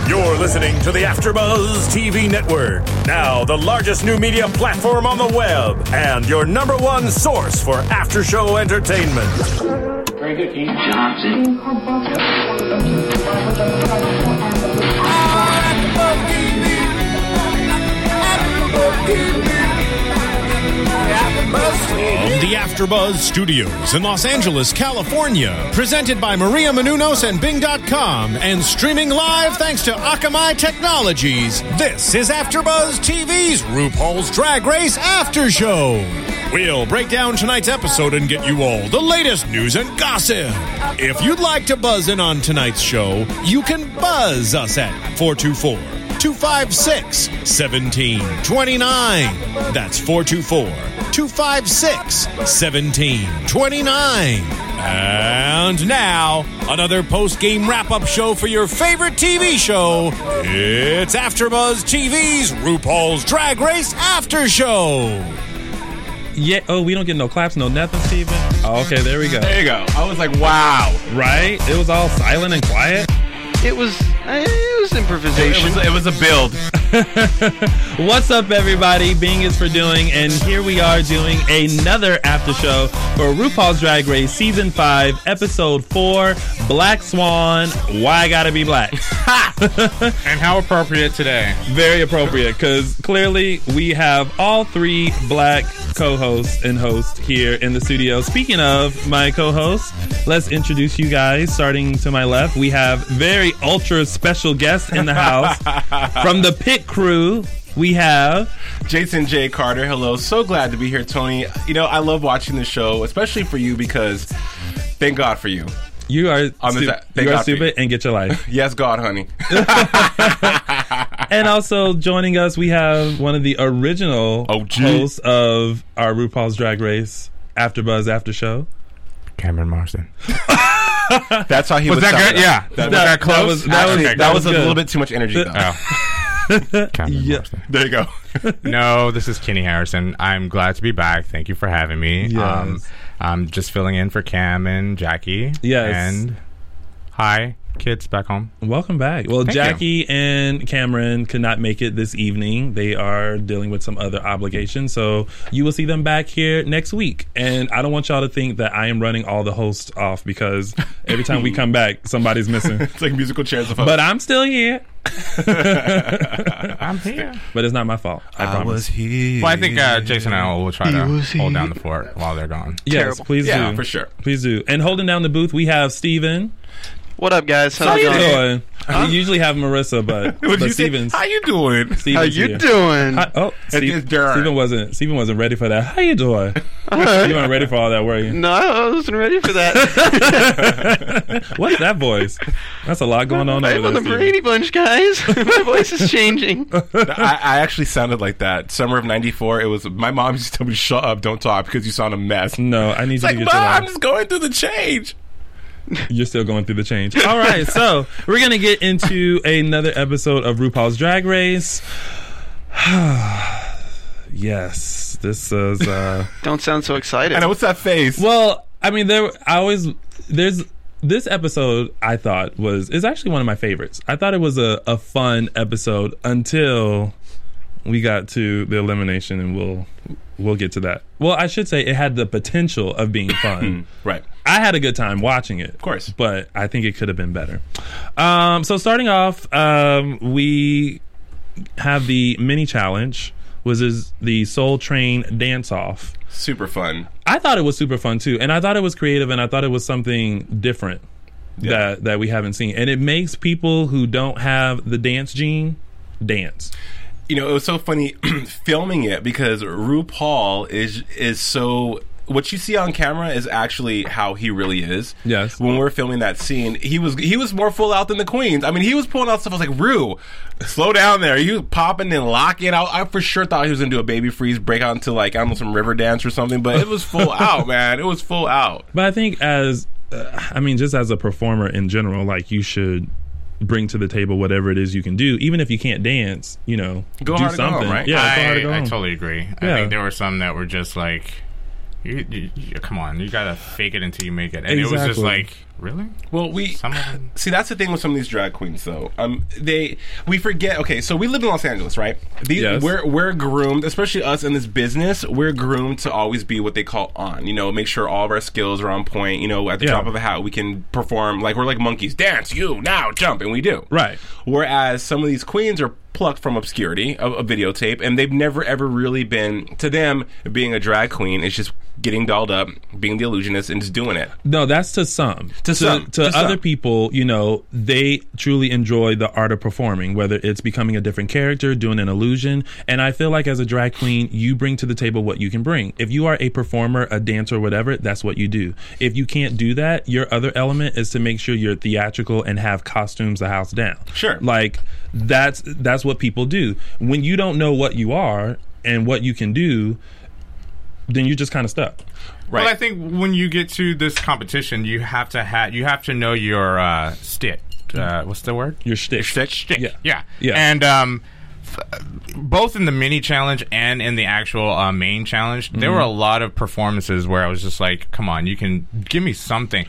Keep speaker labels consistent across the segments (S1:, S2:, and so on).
S1: You're listening to the AfterBuzz TV Network, now the largest new media platform on the web, and your number one source for after-show entertainment.
S2: Very good, King Johnson.
S3: From the AfterBuzz Studios in Los Angeles, California, presented by Maria Menounos and Bing.com, and streaming live thanks to Akamai Technologies, this is AfterBuzz TV's RuPaul's Drag Race After Show. We'll break down tonight's episode and get you all the latest news and gossip. If you'd like to buzz in on tonight's show, you can buzz us at 424-256-1729. That's 424-256-1729. And now, another post-game wrap-up show for your favorite TV show. It's AfterBuzz TV's RuPaul's Drag Race After Show.
S4: Yeah. Oh, we don't get no claps, no nothing, Steven. Oh, okay, there we go.
S5: There you go. I was like, wow.
S4: Right? It was all silent and quiet.
S6: It was improvisation.
S5: It was a build.
S4: What's up, everybody? Bing is for doing, and here we are doing another after show for RuPaul's Drag Race Season 5, Episode 4, Black Swan, Why I Gotta Be Black.
S5: And how appropriate today.
S4: Very appropriate, because clearly we have all three black co-hosts and hosts here in the studio. Speaking of my co-hosts, let's introduce you guys. Starting to my left, we have very ultra special guests in the house. From the Pit Crew, we have
S5: Jason J. Carter. Hello. So glad to be here, Tony. You know, I love watching the show, especially for you, because thank God for you.
S4: You are stupid and get your life.
S5: Yes, God, honey.
S4: And also joining us, we have one of the original hosts of our RuPaul's Drag Race AfterBuzz After Show,
S7: Cameron Marston.
S5: That's how he was.
S7: Was that good? Yeah.
S5: Was that close? That was a
S4: good.
S5: little bit too much energy, though.
S7: Cameron Marston.
S5: There you go.
S7: No, this is Kenny Harrison. I'm glad to be back. Thank you for having me.
S4: Yes.
S7: I'm just filling in for Cam and Jackie.
S4: Yes.
S7: And hi, kids back home.
S4: Welcome back. Well,
S7: Thank
S4: Jackie and Cameron could not make it this evening. They are dealing with some other obligations, so you will see them back here next week. And I don't want y'all to think that I am running all the hosts off, because every time we come back, somebody's missing.
S5: It's like musical chairs of hosts.
S4: But I'm still here.
S7: I'm here.
S4: But it's not my fault. I promise.
S5: was here.
S7: Well, I think Jason and I will try to hold down the fort while they're gone.
S4: Yes,
S6: Terrible.
S4: please do.
S5: Yeah, for sure.
S4: Please do. And holding down the booth, we have Steven.
S6: What up, guys?
S4: How you doing? We usually have Marissa, but Steven's.
S5: How you doing?
S6: How you doing?
S4: Steven wasn't ready for that. How you doing? You weren't ready for all that, were you?
S6: No, I wasn't ready for that.
S4: What's that voice? That's a lot going on
S6: I'm
S4: over
S6: on the
S4: there.
S6: Brady Bunch, guys. My voice is changing.
S5: I actually sounded like that. Summer of '94. It was my mom used to tell me, "Shut up, don't talk," because you sound a mess.
S4: No, I need
S5: It's
S4: you
S5: like,
S4: to
S5: Mom,
S4: get your
S5: I'm
S4: life.
S5: just going through the change.
S4: You're still going through the change. All right, so we're going to get into another episode of RuPaul's Drag Race. Yes, this is...
S6: Don't sound so excited.
S5: I know, what's that face?
S4: Well, I mean, this episode, I thought, is actually one of my favorites. I thought it was a fun episode until we got to the elimination, and we'll get to that. Well, I should say it had the potential of being fun.
S5: Right.
S4: I had a good time watching it, of
S5: course,
S4: but I think it could have been better. So starting off, we have the mini challenge, which is the Soul Train dance off.
S5: Super fun.
S4: I thought it was super fun too, and I thought it was creative, and I thought it was something different that we haven't seen, and it makes people who don't have the dance gene dance.
S5: You know, it was so funny filming it, because RuPaul is so... What you see on camera is actually how he really is.
S4: Yes.
S5: When we're filming that scene, he was more full out than the queens. I mean, he was pulling out stuff. I was like, Ru, slow down there. He was popping and locking. I for sure thought he was going to do a baby freeze, break out into, like, I don't know, some river dance or something. But it was full out, man. It was full out.
S4: But I think just as a performer in general, like, you should bring to the table whatever it is you can do, even if you can't dance. You know,
S5: go
S4: do
S5: hard
S4: something.
S5: To go home, right?
S4: Yeah, go hard to go
S7: I
S4: home.
S7: totally agree. I think there were some that were just like, you come on, you gotta fake it until you make it, and it was just like, Really?
S5: Well,
S7: Some of them.
S5: see, that's the thing with some of these drag queens, though. We forget. Okay, so we live in Los Angeles, right?
S4: Yes.
S5: We're groomed, especially us in this business. We're groomed to always be what they call on. Make sure all of our skills are on point. At the drop of a hat, we can perform like we're like monkeys. Dance, you now jump, and we do.
S4: Right.
S5: Whereas some of these queens are plucked from obscurity, a videotape, and they've never ever really been, to them, being a drag queen is just getting dolled up, being the illusionist, and just doing it.
S4: No, that's to some. To other
S5: some.
S4: people, they truly enjoy the art of performing, whether it's becoming a different character, doing an illusion. And I feel like as a drag queen, you bring to the table what you can bring. If you are a performer, a dancer, whatever, that's what you do. If you can't do that, your other element is to make sure you're theatrical and have costumes the house down.
S5: Sure.
S4: Like, that's what people do. When you don't know what you are and what you can do, then you're just kind of stuck.
S5: Right.
S7: Well, I think when you get to this competition, you have to know your stick. What's the word?
S4: Your shtick.
S7: Shtick.
S4: Yeah.
S7: And both in the mini challenge and in the actual main challenge, there were a lot of performances where I was just like, "Come on, you can give me something.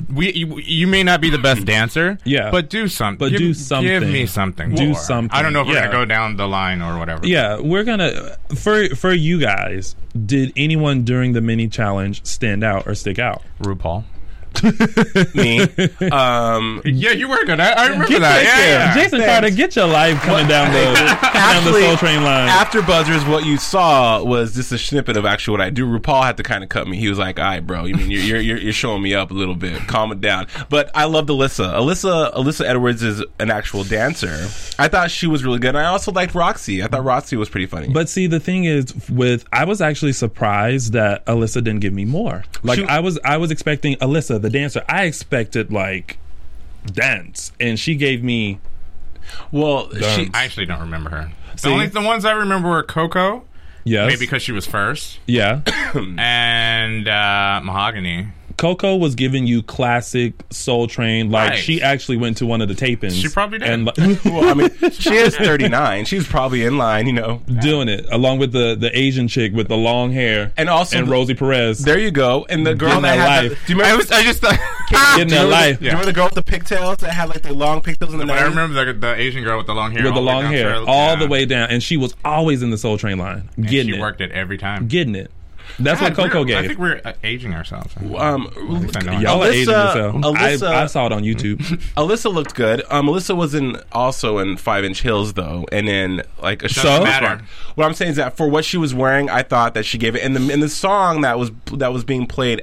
S7: You may not be the best dancer, but do something.
S4: do something.
S7: Give me something.
S4: Do
S7: more.
S4: something.
S7: I don't know if we're
S4: Yeah.
S7: gonna go down the line or whatever.
S4: Yeah, we're gonna for you guys. Did anyone during the mini challenge stand out or stick out?
S7: RuPaul.
S5: Me.
S7: Yeah, you were good. I remember that. Yeah.
S4: Jason Carter, get your life coming down the Soul Train line.
S5: After Buzzers, what you saw was just a snippet of actually what I do. RuPaul had to kind of cut me. He was like, "All right, bro, you're showing me up a little bit. Calm it down." But I loved Alyssa. Alyssa Edwards is an actual dancer. I thought she was really good. And I also liked Roxy. I thought Roxy was pretty funny.
S4: But see, the thing is, I was actually surprised that Alyssa didn't give me more. Like I was expecting Alyssa, the dancer. I expected like dance, and she gave me.
S5: Well,
S7: I actually don't remember her.
S4: See?
S7: The ones I remember were Coco.
S4: Yes.
S7: Maybe because she was first.
S4: Yeah.
S7: And Mahogany.
S4: Coco was giving you classic Soul Train. Like,
S7: Right.
S4: she actually went to one of the tapings.
S7: She probably did.
S4: And
S5: well, I mean, she is 39. She's probably in line,
S4: doing it along with the Asian chick with the long hair,
S5: And also
S4: Rosie Perez.
S5: There you go. And the girl
S4: Getting
S5: that
S4: that
S5: had
S4: life.
S5: do you remember?
S7: I just thought.
S4: Getting that life.
S5: Do you remember the girl with the pigtails that had like the long pigtails in the
S7: But I
S5: 90s?
S7: remember the Asian girl with the long hair.
S4: With the
S7: all way
S4: long
S7: down
S4: hair
S7: to her-
S4: all
S7: yeah.
S4: the way down, and she was always in the Soul Train line,
S7: And
S4: getting
S7: she
S4: it,
S7: worked it every time.
S4: getting it. That's what Coco
S7: I
S4: gave.
S7: think we're aging ourselves. At least I know
S4: Y'all are aging yourself.
S5: Alyssa-
S4: I saw it on YouTube.
S5: Alyssa looked good. Alyssa was also in 5 Inch Heels though, and then like a
S7: Doesn't
S5: show.
S7: matter.
S5: What I'm saying is that for what she was wearing, I thought that she gave it. And the song that was being played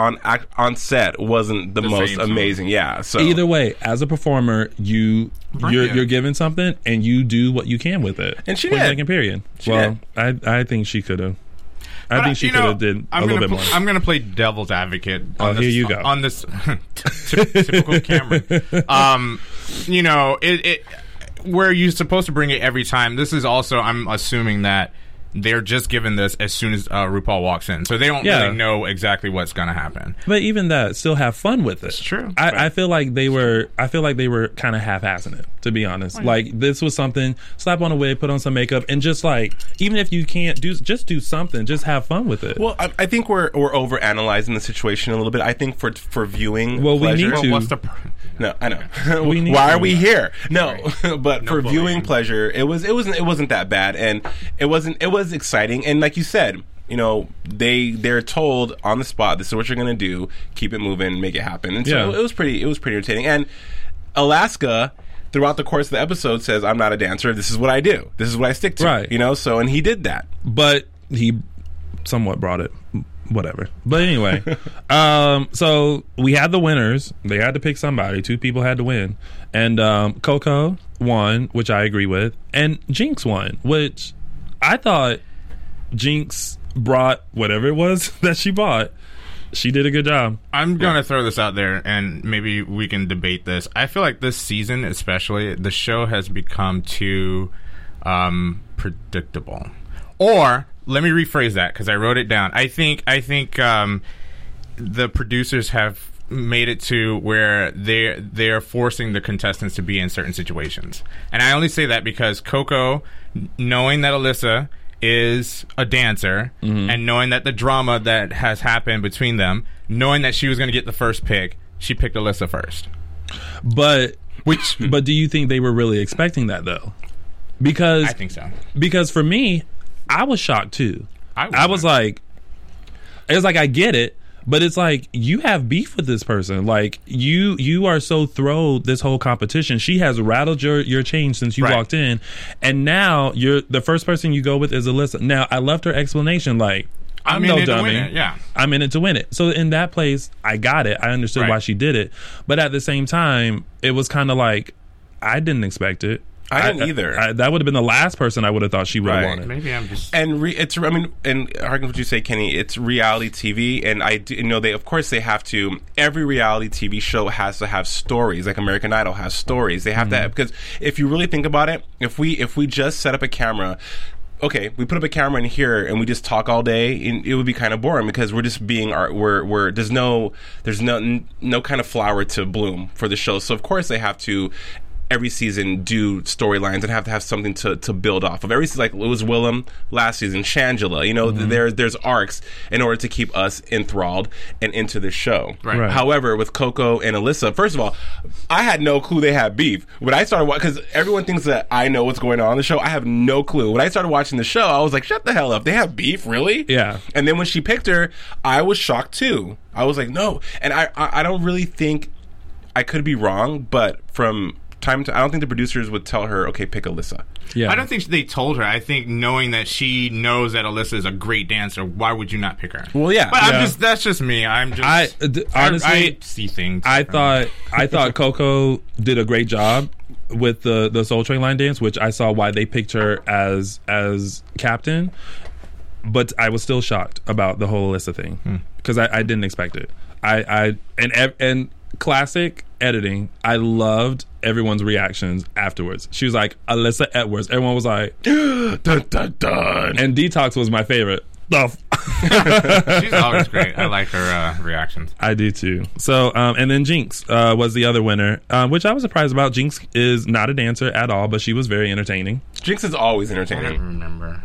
S5: on set wasn't the most
S7: same song.
S5: amazing. Yeah. So
S4: Either way, as a performer,
S7: Bring it.
S4: you're given something and you do what you can with it.
S5: And she
S4: Point
S5: did.
S4: blank and period.
S5: She
S4: Well, I think she could have. I think she could have did a little bit more.
S7: I'm going to play devil's advocate.
S4: Oh, here you go.
S7: On this typical Cameron. It where you're supposed to bring it every time. This is also, I'm assuming that they're just given this as soon as RuPaul walks in, so they don't really know exactly what's going to happen.
S4: But even that, still have fun with it.
S7: It's true.
S4: I feel like they were kind of half-assing it, to be honest. Like, this was something, slap on a wig, put on some makeup, and just like, even if you can't just do something, just have fun with it.
S5: Well, I think we're over analyzing the situation a little bit. I think for viewing,
S4: Well, we
S5: pleasure,
S4: need
S7: Well,
S4: to.
S7: what's the
S5: No, I know.
S4: need
S5: Why
S4: to.
S5: are we here? No, but for
S7: bullying.
S5: viewing pleasure, it wasn't that bad, and it was exciting. And like you said, they're told on the spot, this is what you're gonna do, keep it moving, make it happen. And so
S4: Yeah.
S5: it was pretty entertaining. And Alaska, throughout the course of the episode, says, "I'm not a dancer. This is what I do. This is what I stick to."
S4: Right.
S5: So and he did that.
S4: But he somewhat brought it. Whatever. But anyway, so we had the winners. They had to pick somebody. 2 people had to win. And Coco won, which I agree with. And Jinx won, which I thought Jinx brought whatever it was that she bought. She did a good job.
S7: I'm going to throw this out there, and maybe we can debate this. I feel like this season, especially, the show has become too predictable. Or, let me rephrase that, because I wrote it down. I think the producers have made it to where they're forcing the contestants to be in certain situations. And I only say that because Coco, knowing that Alyssa is a dancer, and knowing that the drama that has happened between them, knowing that she was going to get the first pick, she picked Alyssa first.
S4: But do you think they were really expecting that though? Because
S7: I think so.
S4: Because for me, I was shocked too. I was like, it's like I get it, but it's like you have beef with this person. Like you are so thrilled this whole competition. She has rattled your chain since you walked in, and now you're the first person you go with is Alyssa. Now I loved her explanation. Like I'm no dummy. I'm in it to win it. So in that place, I got it. I understood why she did it, but at the same time, it was kind of like I didn't expect it.
S5: I didn't either.
S4: That would have been the last person I would have thought she would have wanted.
S7: Maybe I'm just
S5: and harken what you say, Kenny. It's reality TV, and I do know they. Of course, they have to. Every reality TV show has to have stories. Like American Idol has stories. They have to because if you really think about it, if we just set up a camera. Okay, we put up a camera in here and we just talk all day, and it would be kind of boring because we're just being there's no kind of flower to bloom for the show. So of course they have to every season do storylines and have to have something to build off of. Every season, like it was Willem last season, Shangela, there's arcs in order to keep us enthralled and into the show.
S4: Right.
S5: However, with Coco and Alyssa, first of all, I had no clue they had beef. When I started watching, because everyone thinks that I know what's going on in the show, I have no clue. When I started watching the show, I was like, shut the hell up. They have beef, really?
S4: Yeah.
S5: And then when she picked her, I was shocked too. I was like, no. And I don't really think, I could be wrong, but from time to, I don't think the producers would tell her, okay, pick Alyssa.
S4: Yeah.
S7: I don't think they told her. I think knowing that she knows that Alyssa is a great dancer, why would you not pick her?
S5: Well, yeah.
S7: But that's just me. Honestly, I see things.
S4: I thought Coco did a great job with the Soul Train line dance, which I saw why they picked her as captain. But I was still shocked about the whole Alyssa thing because I didn't expect it. And classic editing, I loved everyone's reactions afterwards. She was like, Alyssa Edwards. Everyone was like, dun, dun, dun. And Detox was my favorite.
S7: She's always great. I like her reactions.
S4: I do too. So, and then Jinx was the other winner, which I was surprised about. Jinx is not a dancer at all, but she was very entertaining.
S5: Jinx is always
S7: I
S5: entertaining.
S7: don't remember.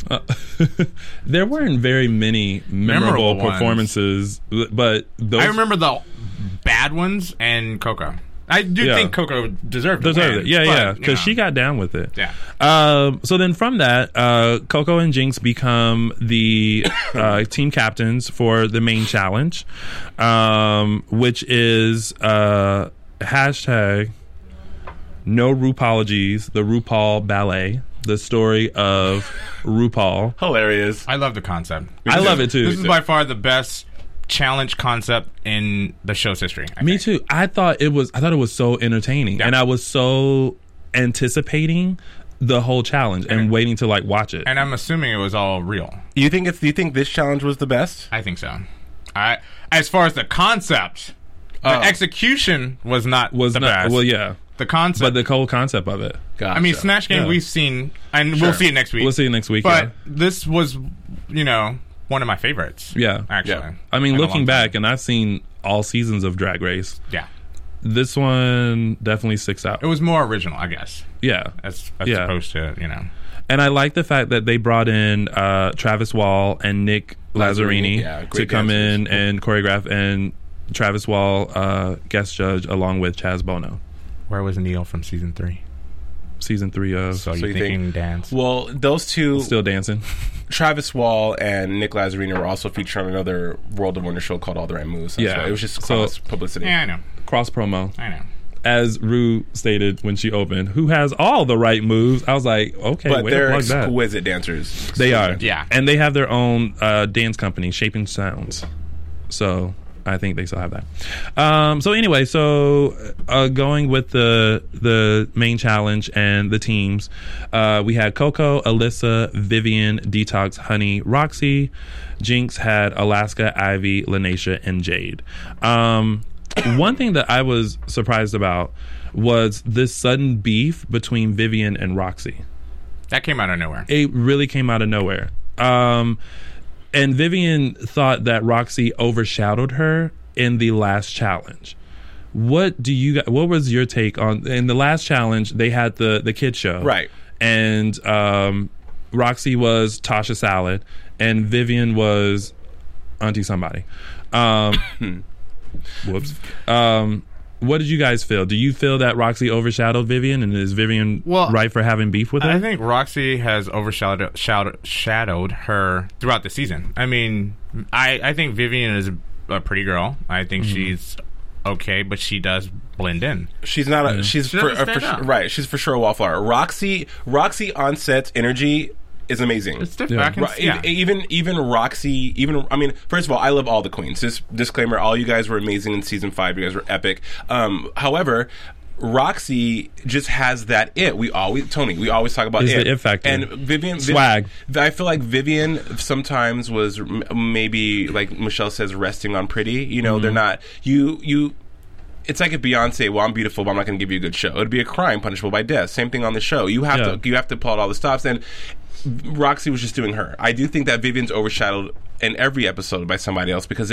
S4: There weren't very many memorable performances, but those
S7: I remember the bad ones and Coco. I do think Coco deserved
S4: it. Yeah, because she got down with it.
S7: Yeah.
S4: So then from that, Coco and Jinx become the team captains for the main challenge, which is hashtag no RuPaulologies, the RuPaul Ballet. The story of RuPaul.
S5: Hilarious.
S7: I love the concept.
S4: I love it too.
S7: This is by far the best challenge concept in the show's history.
S4: Me too. I thought it was so entertaining, and I was so anticipating the whole challenge and waiting to like watch it.
S7: And I'm assuming it was all real.
S5: Do you think this challenge was the best?
S7: I think so. As far as the concept, the execution was not the best.
S4: Well, yeah.
S7: The concept,
S4: but the whole concept of it.
S5: Gotcha.
S7: I mean, Snatch Game we've seen, and we'll see it next week.
S4: We'll see it next week.
S7: But this was, one of my favorites.
S4: Yeah,
S7: actually.
S5: Yeah.
S4: I mean, looking back, and I've seen all seasons of Drag Race.
S7: Yeah,
S4: this one definitely sticks out.
S7: It was more original, I guess.
S4: Yeah,
S7: as opposed to
S4: And I like the fact that they brought in Travis Wall and Nick Lazzarini to come in and choreograph, and Travis Wall guest judge along with Chaz Bono.
S7: Where was Neil from season 3?
S4: Season 3 of...
S7: So you thinking dance?
S5: Well, those two...
S4: Still dancing.
S5: Travis Wall and Nick Lazzarini were also featured on another World of Wonder show called All the Right Moves. It was just cross publicity.
S7: Yeah, I know.
S4: Cross promo.
S7: I know.
S4: As Rue stated when she opened, who has all the right moves. I was like, okay,
S5: but they're
S4: that.
S5: exquisite dancers.
S4: They are.
S7: Yeah.
S4: And they have their own dance company, Shaping Sounds. So... I think they still have that. So anyway, going with the main challenge and the teams, we had Coco, Alyssa, Vivian, Detox, Honey, Roxy. Jinx had Alaska, Ivy, Lanesha, and Jade. One thing that I was surprised about was this sudden beef between Vivian and Roxy.
S7: That came out of nowhere.
S4: It really came out of nowhere. And Vivian thought that Roxy overshadowed her in the last challenge. What was your take on in the last challenge? They had the kid show,
S5: right?
S4: And Roxy was Tasha Salad, and Vivian was Auntie Somebody. Whoops. What did you guys feel? Do you feel that Roxy overshadowed Vivian, and is Vivian right for having beef with her?
S7: I think Roxy has overshadowed her throughout the season. I mean, I think Vivian is a pretty girl. I think she's okay, but she does blend in.
S5: She's not a. She's for right. She's for sure a wallflower. Roxy on set energy is amazing.
S7: It's different. Yeah.
S5: Even Roxy. I mean, first of all, I love all the queens. Just disclaimer: all you guys were amazing in season 5. You guys were epic. However, Roxy just has that it. We always talk about
S4: It's
S5: it.
S4: the it factor.
S5: And Vivian
S4: swag.
S5: I feel like Vivian sometimes was maybe, like Michelle says, resting on pretty. You know, they're not you. It's like if Beyonce, well, I'm beautiful, but I'm not going to give you a good show. It would be a crime punishable by death. Same thing on the show. You have to pull out all the stops. And Roxy was just doing her. I do think that Vivian's overshadowed in every episode by somebody else because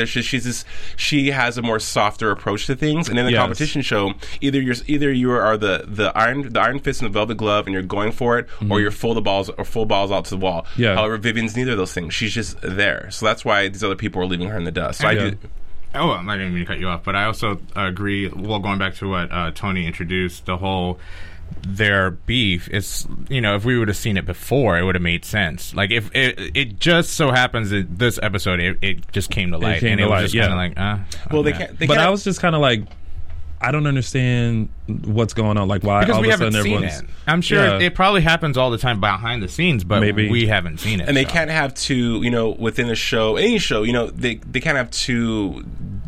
S5: she has a more softer approach to things. And in the competition show, either you are the iron fist and the velvet glove and you're going for it, or you're full balls out to the wall.
S4: Yeah.
S5: However, Vivian's neither of those things. She's just there. So that's why these other people are leaving her in the dust. So I do.
S7: Oh, I didn't mean to cut you off, but I also agree. Well, going back to what Tony introduced, the whole their beef is, if we would have seen it before, it would have made sense. Like if it just so happens that this episode it just came to light, and it was just kind of like,
S5: well,
S7: okay.
S5: they can't.
S4: I was just kind of like, I don't understand what's going on. Like, why
S7: because
S4: all
S7: we
S4: of a
S7: haven't
S4: sudden
S7: seen
S4: everyone's...
S7: it. I'm sure it probably happens all the time behind the scenes, but
S4: Maybe.
S7: we haven't seen it.
S5: And they can't have two, within a show, any show, they can't have two,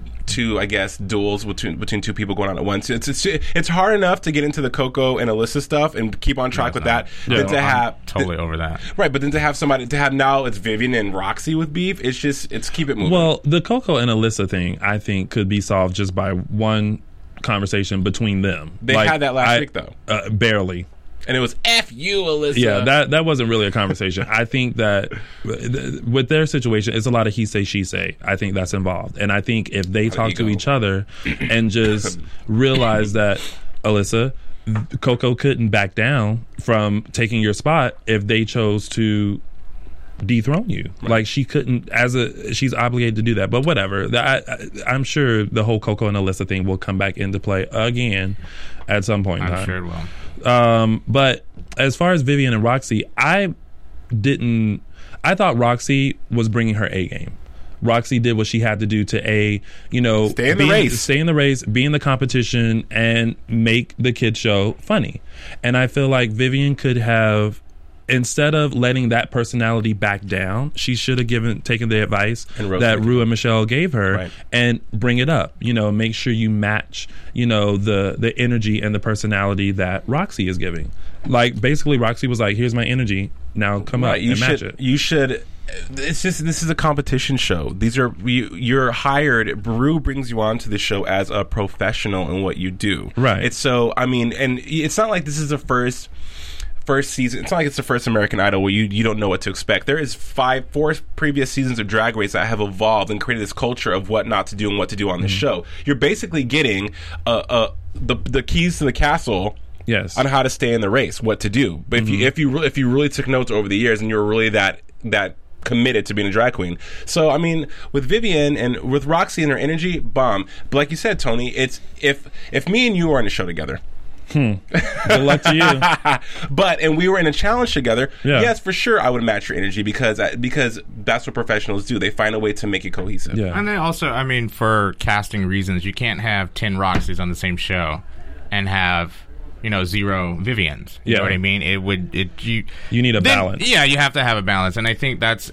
S5: I guess, duels between two people going on at once. It's hard enough to get into the Coco and Alyssa stuff and keep on track with that. Than to have
S7: totally over that,
S5: right? But then to have now it's Vivian and Roxy with beef. It's keep it moving.
S4: Well, the Coco and Alyssa thing, I think, could be solved just by one conversation between them.
S5: They had that last week though,
S4: barely.
S5: And it was F you, Alyssa.
S4: Yeah, that wasn't really a conversation. I think that with their situation, it's a lot of he say, she say. I think that's involved. And I think if they talk to each other and just realize that, Alyssa, Coco couldn't back down from taking your spot if they chose to dethrone you. Right. Like she couldn't, she's obligated to do that. But whatever. I'm sure the whole Coco and Alyssa thing will come back into play again at some point in time.
S7: I'm sure it will.
S4: But as far as Vivian and Roxy, I thought Roxy was bringing her A game. Roxy did what she had to do to stay in the race, be in the competition, and make the kid show funny. And I feel like Vivian could have, instead of letting that personality back down, she should have taken the advice that Rue and Michelle gave her and bring it up. Make sure you match, the energy and the personality that Roxy is giving. Like, basically, Roxy was like, here's my energy. Now come up and match it.
S5: You should... It's just, this is a competition show. You're hired. Rue brings you on to the show as a professional in what you do.
S4: Right.
S5: It's so, I mean, and it's not like this is the first season. It's not like it's the first American Idol where you don't know what to expect. There is 4 previous seasons of Drag Race that have evolved and created this culture of what not to do and what to do on this show. You're basically getting the keys to the castle.
S4: Yes.
S5: On how to stay in the race, what to do. But if you really took notes over the years and you were really that committed to being a drag queen. So I mean, with Vivian and with Roxy and her energy, bomb. But like you said, Tony, it's if me and you were in a show together.
S4: Good luck to you.
S5: And we were in a challenge together. Yeah. Yes, for sure, I would match your energy because that's what professionals do. They find a way to make it cohesive.
S7: Yeah. And then also, I mean, for casting reasons, you can't have 10 Roxys on the same show and have 0 Vivians. You know what I mean? You
S4: need a balance.
S7: Yeah, you have to have a balance, and I think that's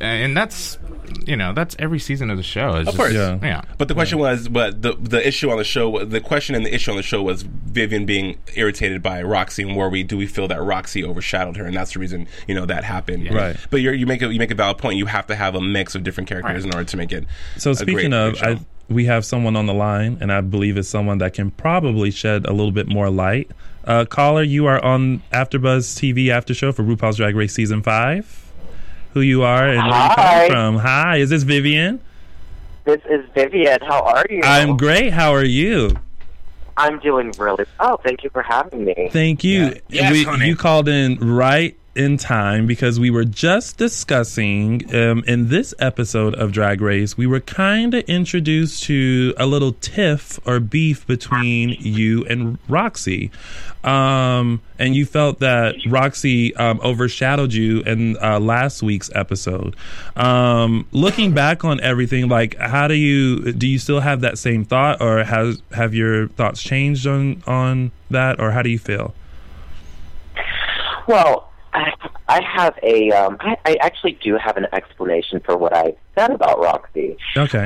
S7: every season of the show.
S5: Of course, yeah. But the question was, the issue on the show, the question and the issue on the show was Vivian being irritated by Roxy, and do we feel that Roxy overshadowed her, and that's the reason that happened.
S4: Yeah. Right.
S5: But you make a valid point. You have to have a mix of different characters in order to make it.
S4: So speaking of, we have someone on the line, and I believe it's someone that can probably shed a little bit more light. Caller, you are on AfterBuzz TV After Show for RuPaul's Drag Race Season 5. Who you are and where you come from. Hi, is this Vivian?
S8: This is Vivian. How are you?
S4: I'm great. How are you?
S8: I'm doing really well. Thank you for having me.
S4: Thank you.
S5: Yes, honey.
S4: You called in right in time because we were just discussing in this episode of Drag Race, we were kind of introduced to a little tiff or beef between you and Roxy. And you felt that Roxy overshadowed you in last week's episode. Looking back on everything, like, how do you still have that same thought, or have your thoughts changed on that, or how do you feel?
S8: Well, I have I actually do have an explanation for what I said about Roxy.
S4: Okay.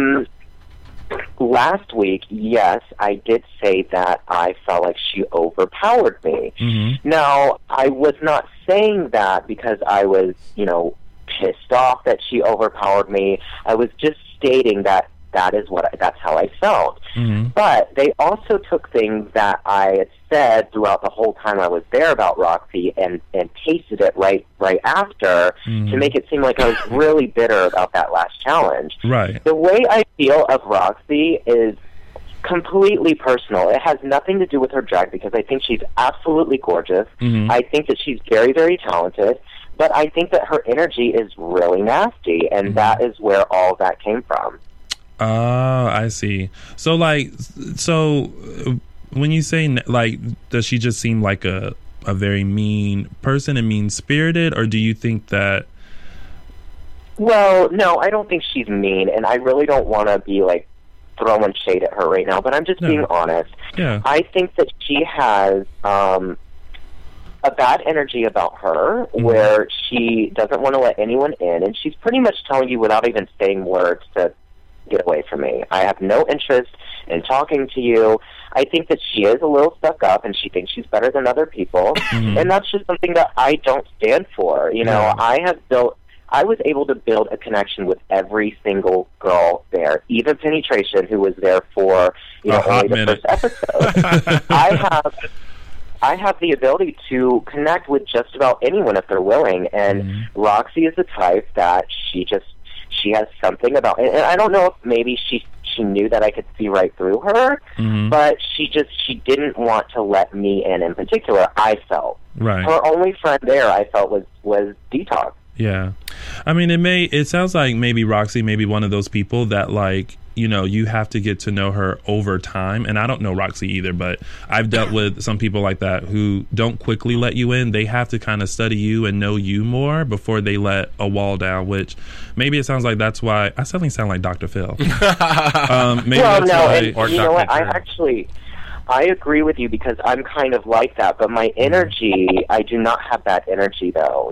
S8: Last week, yes, I did say that I felt like she overpowered me.
S4: Mm-hmm.
S8: Now, I was not saying that because I was, pissed off that she overpowered me. I was just stating that that's how I felt.
S4: Mm-hmm.
S8: But they also took things that I had said throughout the whole time I was there about Roxy and tasted it right after to make it seem like I was really bitter about that last challenge.
S4: Right.
S8: The way I feel of Roxy is completely personal. It has nothing to do with her drag because I think she's absolutely gorgeous.
S4: Mm-hmm.
S8: I think that she's very, very talented. But I think that her energy is really nasty, and that is where all that came from.
S4: Oh, I see. So when you say, like, does she just seem like a very mean person and mean-spirited, or do you think that...
S8: Well, no, I don't think she's mean, and I really don't want to be, like, throwing shade at her right now, but I'm just being honest.
S4: Yeah.
S8: I think that she has a bad energy about her where she doesn't want to let anyone in, and she's pretty much telling you without even saying words to get away from me. I have no interest in talking to you. I think that she is a little stuck up, and she thinks she's better than other people, and that's just something that I don't stand for. I was able to build a connection with every single girl there, even Penetration, who was there for only the first episode. I have the ability to connect with just about anyone if they're willing, and Roxy is the type that she has something about, and I don't know if maybe she knew that I could see right through her, but she didn't want to let me in particular, I felt.
S4: Right.
S8: Her only friend there, I felt, was Detox.
S4: Yeah. I mean, it sounds like maybe Roxy may be one of those people that, like, you have to get to know her over time. And I don't know Roxy either, but I've dealt with some people like that who don't quickly let you in. They have to kind of study you and know you more before they let a wall down, which maybe it sounds like that's why I suddenly sound like Dr. Phil.
S8: Maybe that's why, or you know what? I agree with you because I'm kind of like that, but my energy, I do not have that energy though.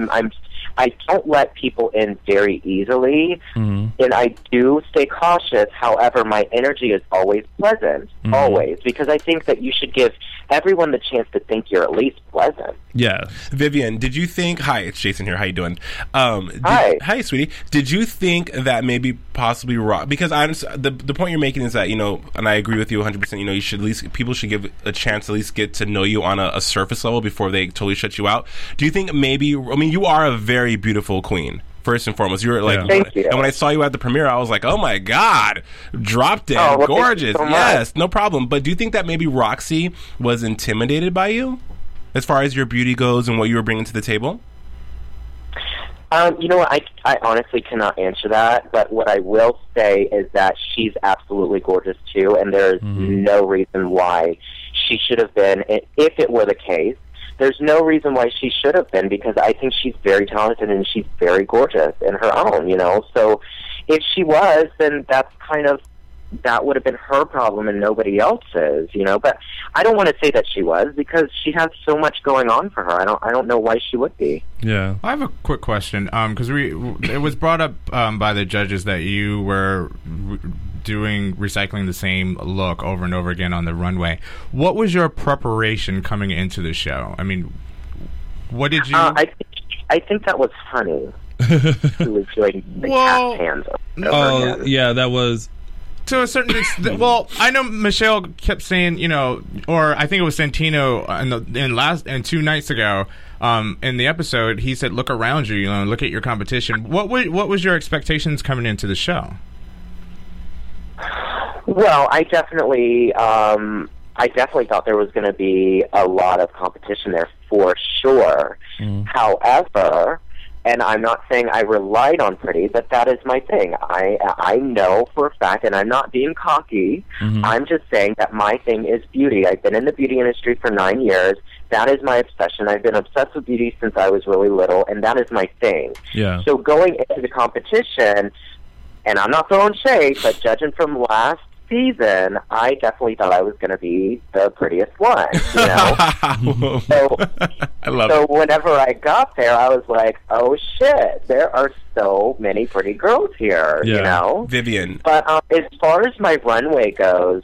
S8: I don't let people in very easily, and I do stay cautious. However, my energy is always pleasant, always, because I think that you should give everyone the chance to think you're at least pleasant.
S4: Yeah.
S5: Vivian, did you think... Hi, it's Jason here. How you doing?
S8: Hi,
S5: sweetie. Did you think that maybe possibly because the point you're making is that, and I agree with you 100%, you should at least... People should give a chance to at least get to know you on a surface level before they totally shut you out. Do you think maybe... you are a very beautiful queen. First and foremost, you were like,
S8: Thank you.
S5: and when I saw you at the premiere, I was like, oh my God, drop dead, gorgeous.
S8: So
S5: yes, no problem. But do you think that maybe Roxy was intimidated by you as far as your beauty goes and what you were bringing to the table?
S8: You know what? I honestly cannot answer that, but what I will say is that she's absolutely gorgeous too, and there's no reason why she should have been, if it were the case. There's no reason why she should have been, because I think she's very talented and she's very gorgeous in her own, So if she was, then that would have been her problem and nobody else's, But I don't want to say that she was, because she has so much going on for her. I don't know why she would be.
S4: Yeah.
S7: I have a quick question, because it was brought up by the judges that you were recycling the same look over and over again on the runway. What was your preparation coming into the show? I mean, what did you...
S8: I think that was Honey, who was doing the cat hands over again.
S4: Yeah, that was...
S7: To a certain extent, well, I know Michelle kept saying, or I think it was Santino in 2 nights ago, in the episode, he said, "Look around you, look at your competition." What was your expectations coming into the show?
S8: Well, I definitely thought there was going to be a lot of competition there for sure. However, and I'm not saying I relied on Pretty, but that is my thing. I know for a fact, and I'm not being cocky, I'm just saying that my thing is beauty. I've been in the beauty industry for 9 years. That is my obsession. I've been obsessed with beauty since I was really little, and that is my thing.
S4: Yeah.
S8: So going into the competition, and I'm not throwing shade, but judging from last season, I definitely thought I was going to be the prettiest one, you know?
S5: I love
S8: so
S5: it.
S8: whenever I got there, I was like, oh shit, there are so many pretty girls here, you know?
S5: Vivian.
S8: But as far as my runway goes,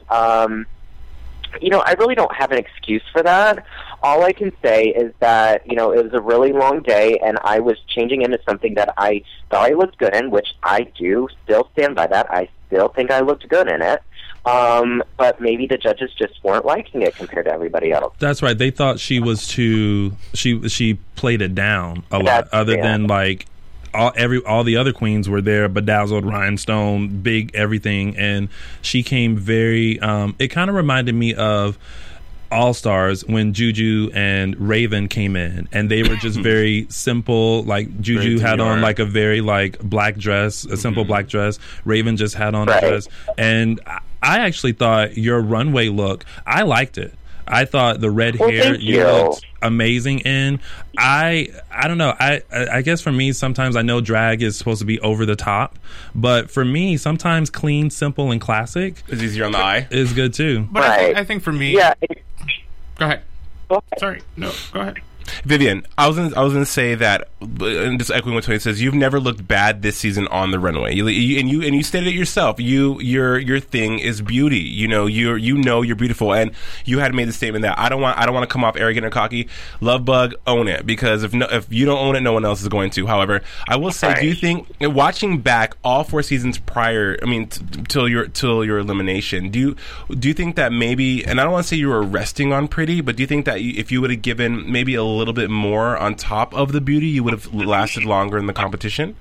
S8: you know, I really don't have an excuse for that. All I can say is that, you know, it was a really long day, and I was changing into something that I thought I looked good in, which I do still stand by that. I still think I looked good in it. But maybe the judges just weren't liking it compared to everybody else.
S4: That's right. They thought she was too. She played it down a lot. Other than like all the other queens were there, bedazzled, rhinestone, big everything, and she came very. It kind of reminded me of All Stars when Juju and Raven came in, and they were just very simple. Like Juju had on like a very like black dress, a simple black dress. Raven just had on a dress, and I actually thought your runway look, I liked it. I thought the red hair you looked amazing in. I don't know. I guess for me, sometimes I know drag is supposed to be over the top, but for me, sometimes clean, simple, and classic
S5: is easier on the eye.
S4: Is good too.
S7: But I think for me, Go ahead. Sorry, no, go ahead.
S5: Vivian, I was gonna say that, and just echoing what Tony says, you've never looked bad this season on the runway. You stated it yourself. Your thing is beauty. You know you're beautiful, and you had made the statement that I don't want to come off arrogant or cocky. Love Bug, own it, because if you don't own it, no one else is going to. However, I will say, do you think, watching back all 4 seasons prior, I mean till your elimination, do you think that maybe, and I don't want to say you were resting on Pretty, but do you think that if you would have given maybe a little bit more on top of the beauty, you would have lasted longer in the competition?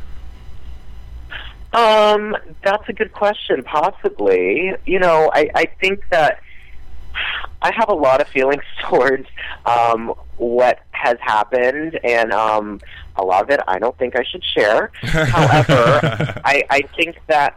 S8: That's a good question. Possibly. You know, I think that I have a lot of feelings towards what has happened, and a lot of it I don't think I should share. However, I think that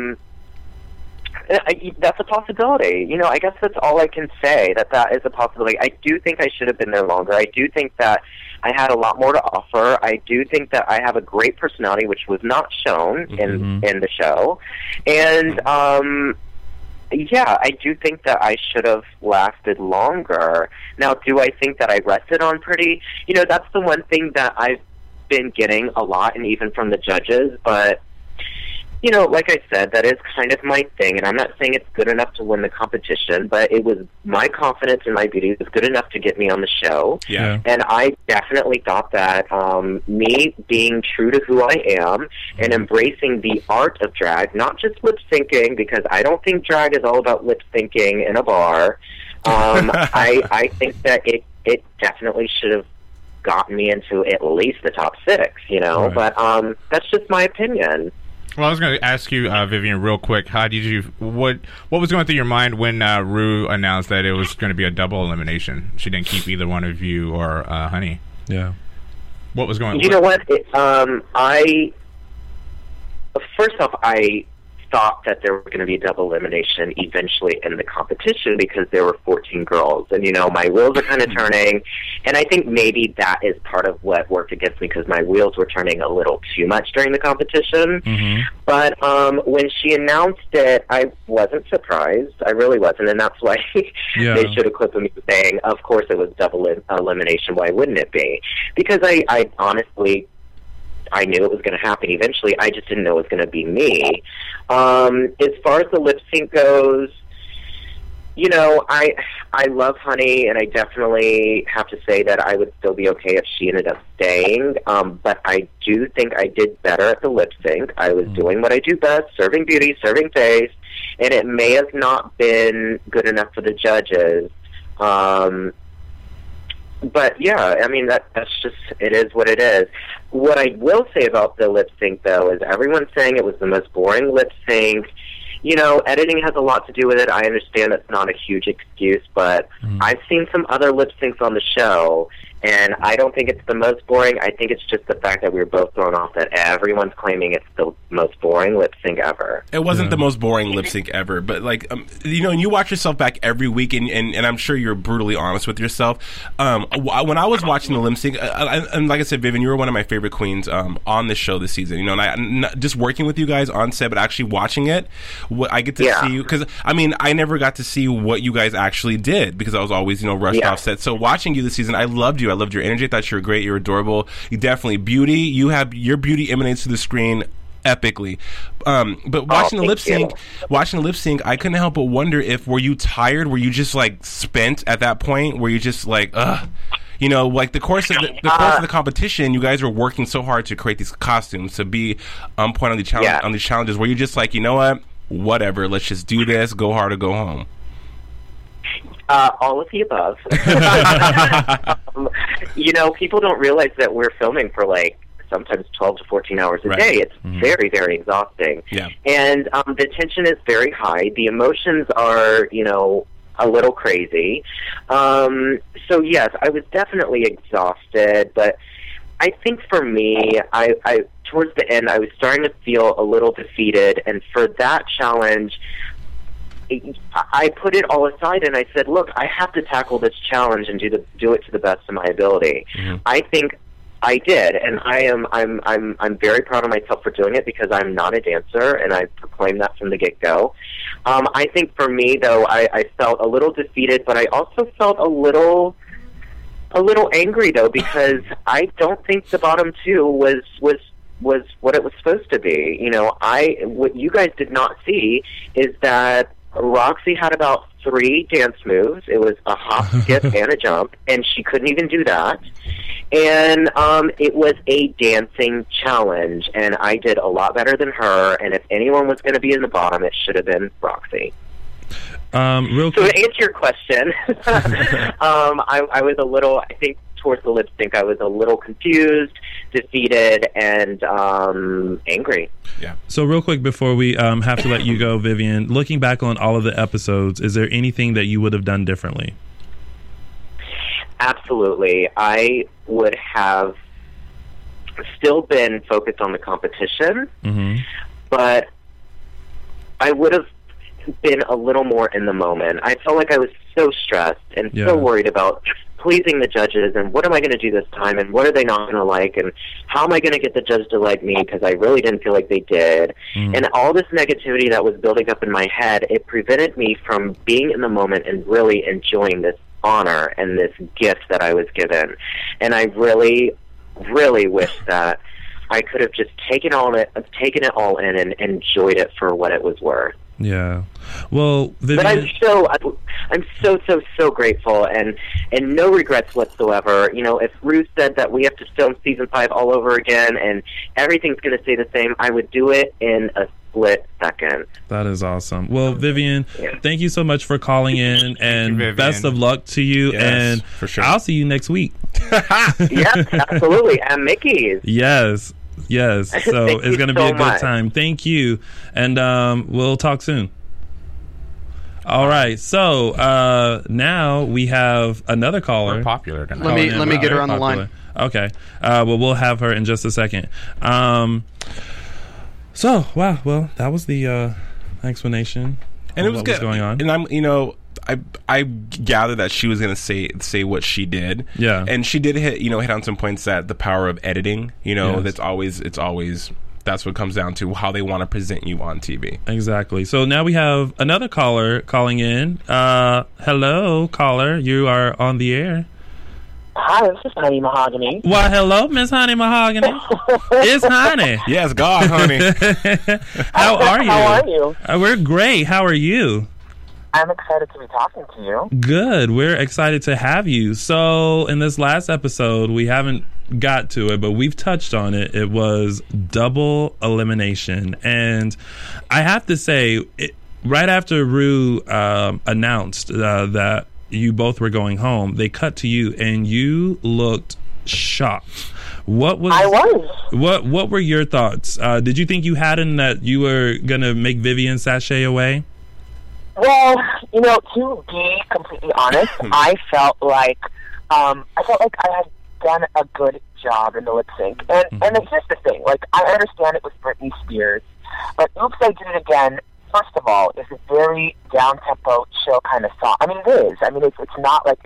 S8: that's a possibility. You know, I guess that's all I can say, that is a possibility. I do think I should have been there longer. I do think that I had a lot more to offer. I do think that I have a great personality, which was not shown in the show. And, yeah, I do think that I should have lasted longer. Now, do I think that I rested on Pretty? You know, that's the one thing that I've been getting a lot, and even from the judges, but you know, like I said, that is kind of my thing, and I'm not saying it's good enough to win the competition, but it was my confidence in my beauty was good enough to get me on the show.
S5: Yeah.
S8: And I definitely thought that me being true to who I am and embracing the art of drag, not just lip syncing, because I don't think drag is all about lip syncing in a bar. I think that it definitely should have gotten me into at least the top 6, you know, but that's just my opinion.
S7: Well, I was going to ask you, Vivian, real quick. How did you? What was going through your mind when Rue announced that it was going to be a double elimination? She didn't keep either one of you or Honey.
S4: Yeah.
S7: What was going on?
S8: You know what? First off, I thought that there were going to be a double elimination eventually in the competition because there were 14 girls, and you know, my wheels are kind of turning, and I think maybe that is part of what worked against me, because my wheels were turning a little too much during the competition. But when she announced it, I wasn't surprised. I really wasn't, and that's why they should have clipped me saying, of course it was double elimination, why wouldn't it be? Because I honestly, I knew it was going to happen eventually. I just didn't know it was going to be me. As far as the lip sync goes, you know, I love Honey, and I definitely have to say that I would still be okay if she ended up staying. But I do think I did better at the lip sync. I was doing what I do best, serving beauty, serving face, and it may have not been good enough for the judges. But yeah, I mean, that's just, it is what it is. What I will say about the lip sync, though, is everyone's saying it was the most boring lip sync. You know, editing has a lot to do with it. I understand that's not a huge excuse, but I've seen some other lip syncs on the show, And I don't think it's the most boring. I think it's just the fact that we were both thrown off that everyone's claiming it's the most boring lip sync ever.
S5: It wasn't the most boring lip sync ever, but like, you know, and you watch yourself back every week, and I'm sure you're brutally honest with yourself. When I was watching the lip sync, and like I said, Vivian, you were one of my favorite queens on the show this season. You know, and not just working with you guys on set, but actually watching it, I get to see you, because I mean, I never got to see what you guys actually did because I was always, you know, rushed off set. So watching you this season, I loved you. I loved your energy. I thought you were great. You were adorable. You definitely beauty. Your beauty emanates to the screen epically. But watching the lip sync, I couldn't help but wonder were you tired? Were you just like spent at that point? Were you just like, ugh? You know, like the course of the competition, you guys were working so hard to create these costumes, to be on point on the challenge, on these challenges. Were you just like, you know what, whatever, let's just do this, go hard or go home?
S8: All of the above. You know, people don't realize that we're filming for like sometimes 12 to 14 hours a day. It's very, very exhausting. Yeah. And the tension is very high. The emotions are, you know, a little crazy. So yes, I was definitely exhausted, but I think for me, I towards the end, I was starting to feel a little defeated, and for that challenge, I put it all aside and I said, look, I have to tackle this challenge and do it to the best of my ability. I think I did, and I'm very proud of myself for doing it, because I'm not a dancer, and I proclaimed that from the get-go. I think for me, though, I felt a little defeated, but I also felt a little angry, though, because I don't think the bottom two was what it was supposed to be. You know, what you guys did not see is that Roxy had about 3 dance moves. It was a hop, skip, and a jump, and she couldn't even do that. And it was a dancing challenge, and I did a lot better than her, and if anyone was going to be in the bottom, it should have been Roxy.
S4: Real quick.
S8: So to answer your question, I was a little, I think, towards the lip sync, I was a little confused, defeated, and angry.
S4: Yeah. So real quick before we have to let you go, Vivian, looking back on all of the episodes, is there anything that you would have done differently?
S8: Absolutely. I would have still been focused on the competition, but I would have been a little more in the moment. I felt like I was so stressed and so worried about pleasing the judges, and what am I going to do this time, and what are they not going to like, and how am I going to get the judge to like me, because I really didn't feel like they did. And all this negativity that was building up in my head, it prevented me from being in the moment and really enjoying this honor and this gift that I was given. And I really, really wish that I could have just taken it all in and enjoyed it for what it was worth.
S4: Yeah. Well, Vivian,
S8: but I'm so grateful, and no regrets whatsoever. You know, if Ruth said that we have to film season 5 all over again and everything's going to stay the same, I would do it in a split second.
S4: That is awesome. Well, Vivian, thank you so much for calling in, and best of luck to you.
S5: Yes,
S4: and
S5: for sure.
S4: I'll see you next week.
S8: Yes, absolutely. And Mickey's.
S4: Yes. So it's going to be a good time. Thank you. And we'll talk soon. All right. So now we have another caller.
S7: We're popular tonight.
S6: Let me get her on the line.
S4: Okay. Well, we'll have her in just a second. So, wow. Well, that was the explanation.
S5: And it was
S4: what
S5: good.
S4: Was going on.
S5: And I gathered that she was going to say what she did.
S4: Yeah.
S5: And she did hit on some points that the power of editing, it's always that's what comes down to how they want to present you on TV.
S4: Exactly. So now we have another caller calling in. Hello, caller. You are on the air.
S9: Hi, this is Honey Mahogany.
S4: Well, hello, Miss Honey Mahogany. It's Honey.
S5: Yes, God, honey.
S4: How are you?
S9: How are you?
S4: We're great. How are you?
S9: I'm excited to be talking to you.
S4: Good. We're excited to have you. So in this last episode, we haven't got to it, but we've touched on it. It was double elimination. And I have to say, right after Rue announced that you both were going home, they cut to you and you looked shocked. What were your thoughts? Did you think you had in that you were going to make Vivian sashay away?
S9: Well, to be completely honest, I felt like I felt like I had done a good job in the lip sync. And here's the thing, like, I understand it was Britney Spears, but Oops, I Did It Again, first of all, is a very down-tempo, chill kind of song. I mean, it is. I mean, it's not like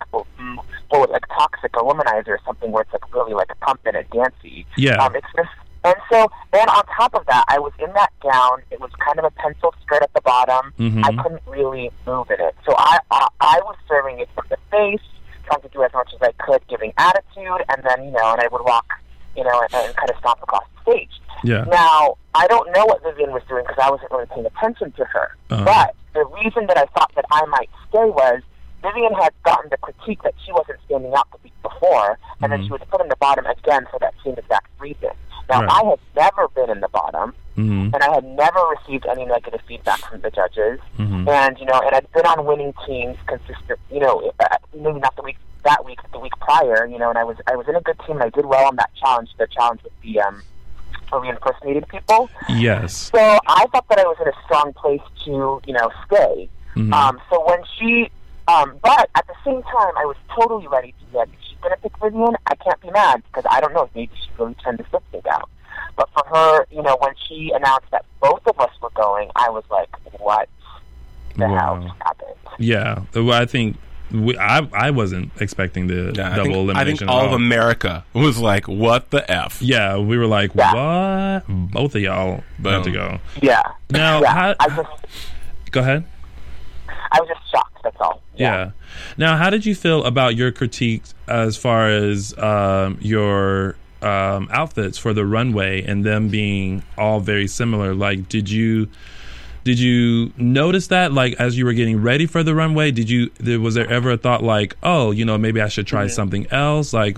S9: like Toxic or Womanizer or something where it's like really like a pumping and dancey.
S4: Yeah.
S9: It's just, and so, and on top of that, I was in that gown. It was kind of a pencil skirt at the bottom. I couldn't really move in it. So I was serving it from the face, trying to do as much as I could, giving attitude, and then, and I would walk, and kind of stomp across the stage.
S4: Yeah.
S9: Now, I don't know what Vivian was doing because I wasn't really paying attention to her. But the reason that I thought that I might stay was Vivian had gotten the critique that she wasn't standing up the week before, and then she was put in the bottom again for that same exact reason. Now, I had never been in the bottom, and I had never received any negative feedback from the judges. And, and I'd been on winning teams consistent, maybe not that week, but the week prior, and I was in a good team, and I did well on that challenge, the challenge with the, where we impersonated people.
S4: Yes.
S9: So I thought that I was in a strong place to, stay. So when she, but at the same time, I was totally ready to be like, if she's going to pick Vivian, I can't be mad, because I don't know, maybe she really turned the system out. But for her, when she announced that both of us were going, I was like, what the hell just happened?
S4: Yeah. Well, I think I wasn't expecting the double elimination.
S5: I think all of America was like, what the F?
S4: Yeah, we were like, what? Both of y'all had to go.
S9: Yeah.
S4: Now, go ahead.
S9: I was just shocked, that's all.
S4: Yeah. Now, how did you feel about your critiques as far as your outfits for the runway and them being all very similar? Like, did you notice that, like, as you were getting ready for the runway? Was there ever a thought like, oh, maybe I should try something else? Like,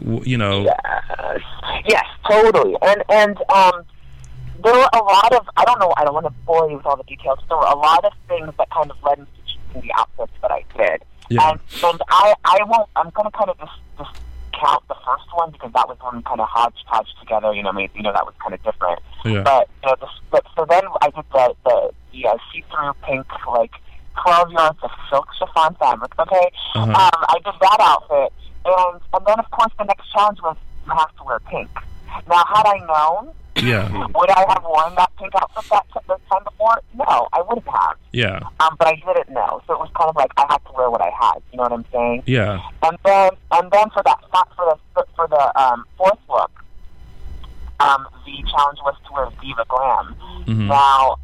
S9: Yes, totally. And there were a lot of, I don't want to bore you with all the details, but there were a lot of things that kind of led into choosing the outfits that I did.
S4: Yeah.
S9: And I'm going to kind of just count the first one, because that was one kind of hodgepodge together, maybe, that was kind of different.
S4: Yeah.
S9: But so then I did the see-through pink, like, 12 yards of silk chiffon fabric, okay? I did that outfit, and then, of course, the next challenge was you have to wear pink. Now, had I known, would I have worn that pink outfit that time before? No, I wouldn't have.
S4: Yeah.
S9: But I didn't know, so it was kind of like I had to wear what I had. You know what I'm saying?
S4: Yeah.
S9: And then for the fourth look, the challenge was to wear Diva Glam. Now,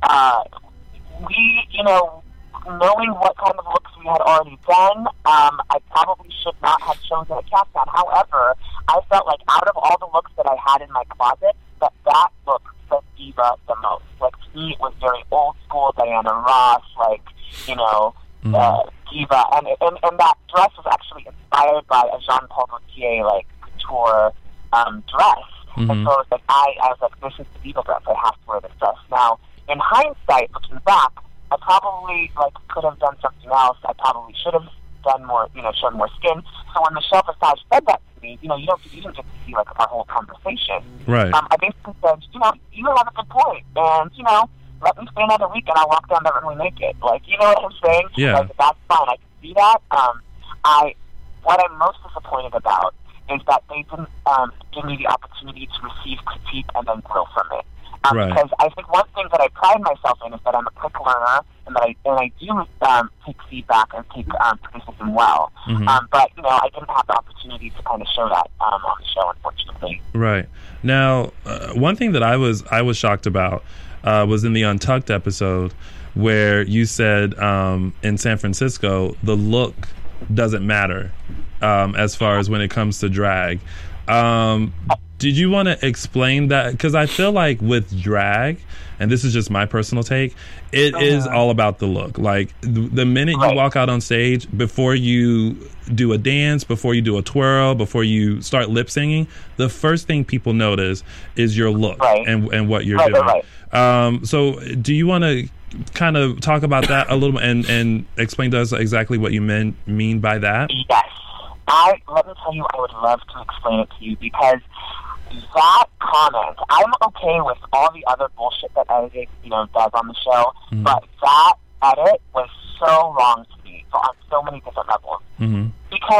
S9: we, knowing what kind of looks we had already done, I probably should not have chosen a caftan. However, I felt like out of all the looks that I had in my closet, that look fit Diva the most. Like, to me, it was very old school, Diana Ross, like, Diva. And that dress was actually inspired by a Jean Paul Gaultier, like, couture dress. And so it was like, I was like, this is the Diva dress. I have to wear this dress. Now, in hindsight, looking back, I probably, like, could have done something else. I probably should have done more, shown more skin. So when Michelle Visage said that to me, you didn't get to see, like, our whole conversation.
S4: Right.
S9: I basically said, you have a good point. And, let me stay another week and I'll walk down that runway naked. Like, you know what I'm saying?
S4: Yeah.
S9: Like, that's fine. I can see that. What I'm most disappointed about is that they didn't give me the opportunity to receive critique and then grow from it. Because I think one thing that I pride myself in is that I'm a quick learner, and that I do take feedback and take criticism well. But I didn't have the opportunity to kind of show that on the show, unfortunately.
S4: Right. Now, one thing that I was shocked about was in the Untucked episode where you said in San Francisco the look doesn't matter as far as when it comes to drag. Did you want to explain that? Because I feel like with drag, and this is just my personal take, it is all about the look. Like, the minute you walk out on stage, before you do a dance, before you do a twirl, before you start lip singing, the first thing people notice is your look and what you're doing. So do you want to kind of talk about that a little and explain to us exactly what you mean by that?
S9: Yes. Let me tell you, I would love to explain it to you, because that comment, I'm okay with all the other bullshit that editing, does on the show, but that edit was so wrong to me on so many different levels. Because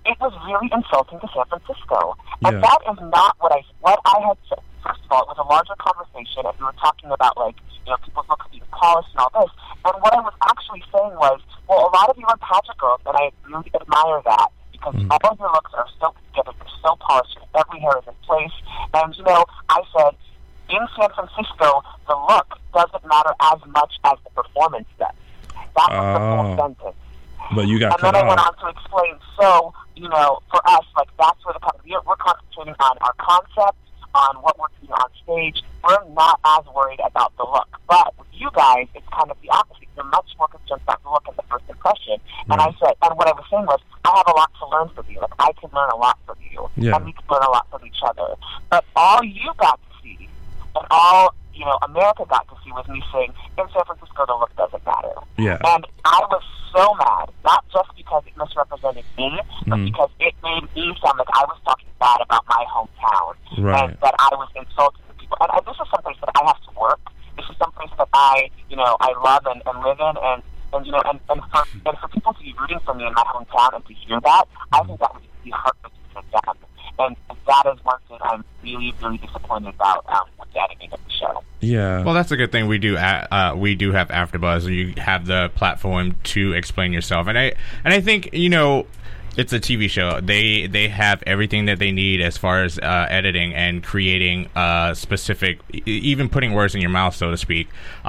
S9: it was really insulting to San Francisco. And that is not what I had said. First of all, it was a larger conversation, and we were talking about, like, you know, people's looks being polished and all this. And what I was actually saying was, well, a lot of you are pageant girls, and I really admire that, because all of your looks are so together, they're so polished, every hair is in place. And, you know, I said, in San Francisco, the look doesn't matter as much as the performance does. That was the whole sentence.
S4: But you got
S9: and then I went on to explain, so, you know, for us, like, that's where we're concentrating on our concept, on what we're doing on stage. We're not as worried about the look. But with you guys, it's kind of the opposite. You're much more concerned about the look and the first impression. And I said, and what I was saying was, I have a lot to learn from you. Like, I can learn a lot from you. And we can learn a lot from each other. But all you got to see, and all, you know, America got to see was me saying, in San Francisco, the look doesn't matter.
S4: Yeah.
S9: And I was so mad, not just because it misrepresented me, but because it made me sound like I was talking bad about my hometown.
S4: Right.
S9: And that I was insulting the people. And this is someplace that I have to work. This is someplace that I love and live in. And you know, and for people to be rooting for me in my hometown and to hear that, I think that would be heartbreaking for them. And that is one thing I'm really, really disappointed about with the editing of the show.
S4: Yeah.
S7: Well, that's a good thing. We do have AfterBuzz. You have the platform to explain yourself, and I think, you know, it's a TV show. They have everything that they need as far as editing and creating specific, even putting words in your mouth, so to speak.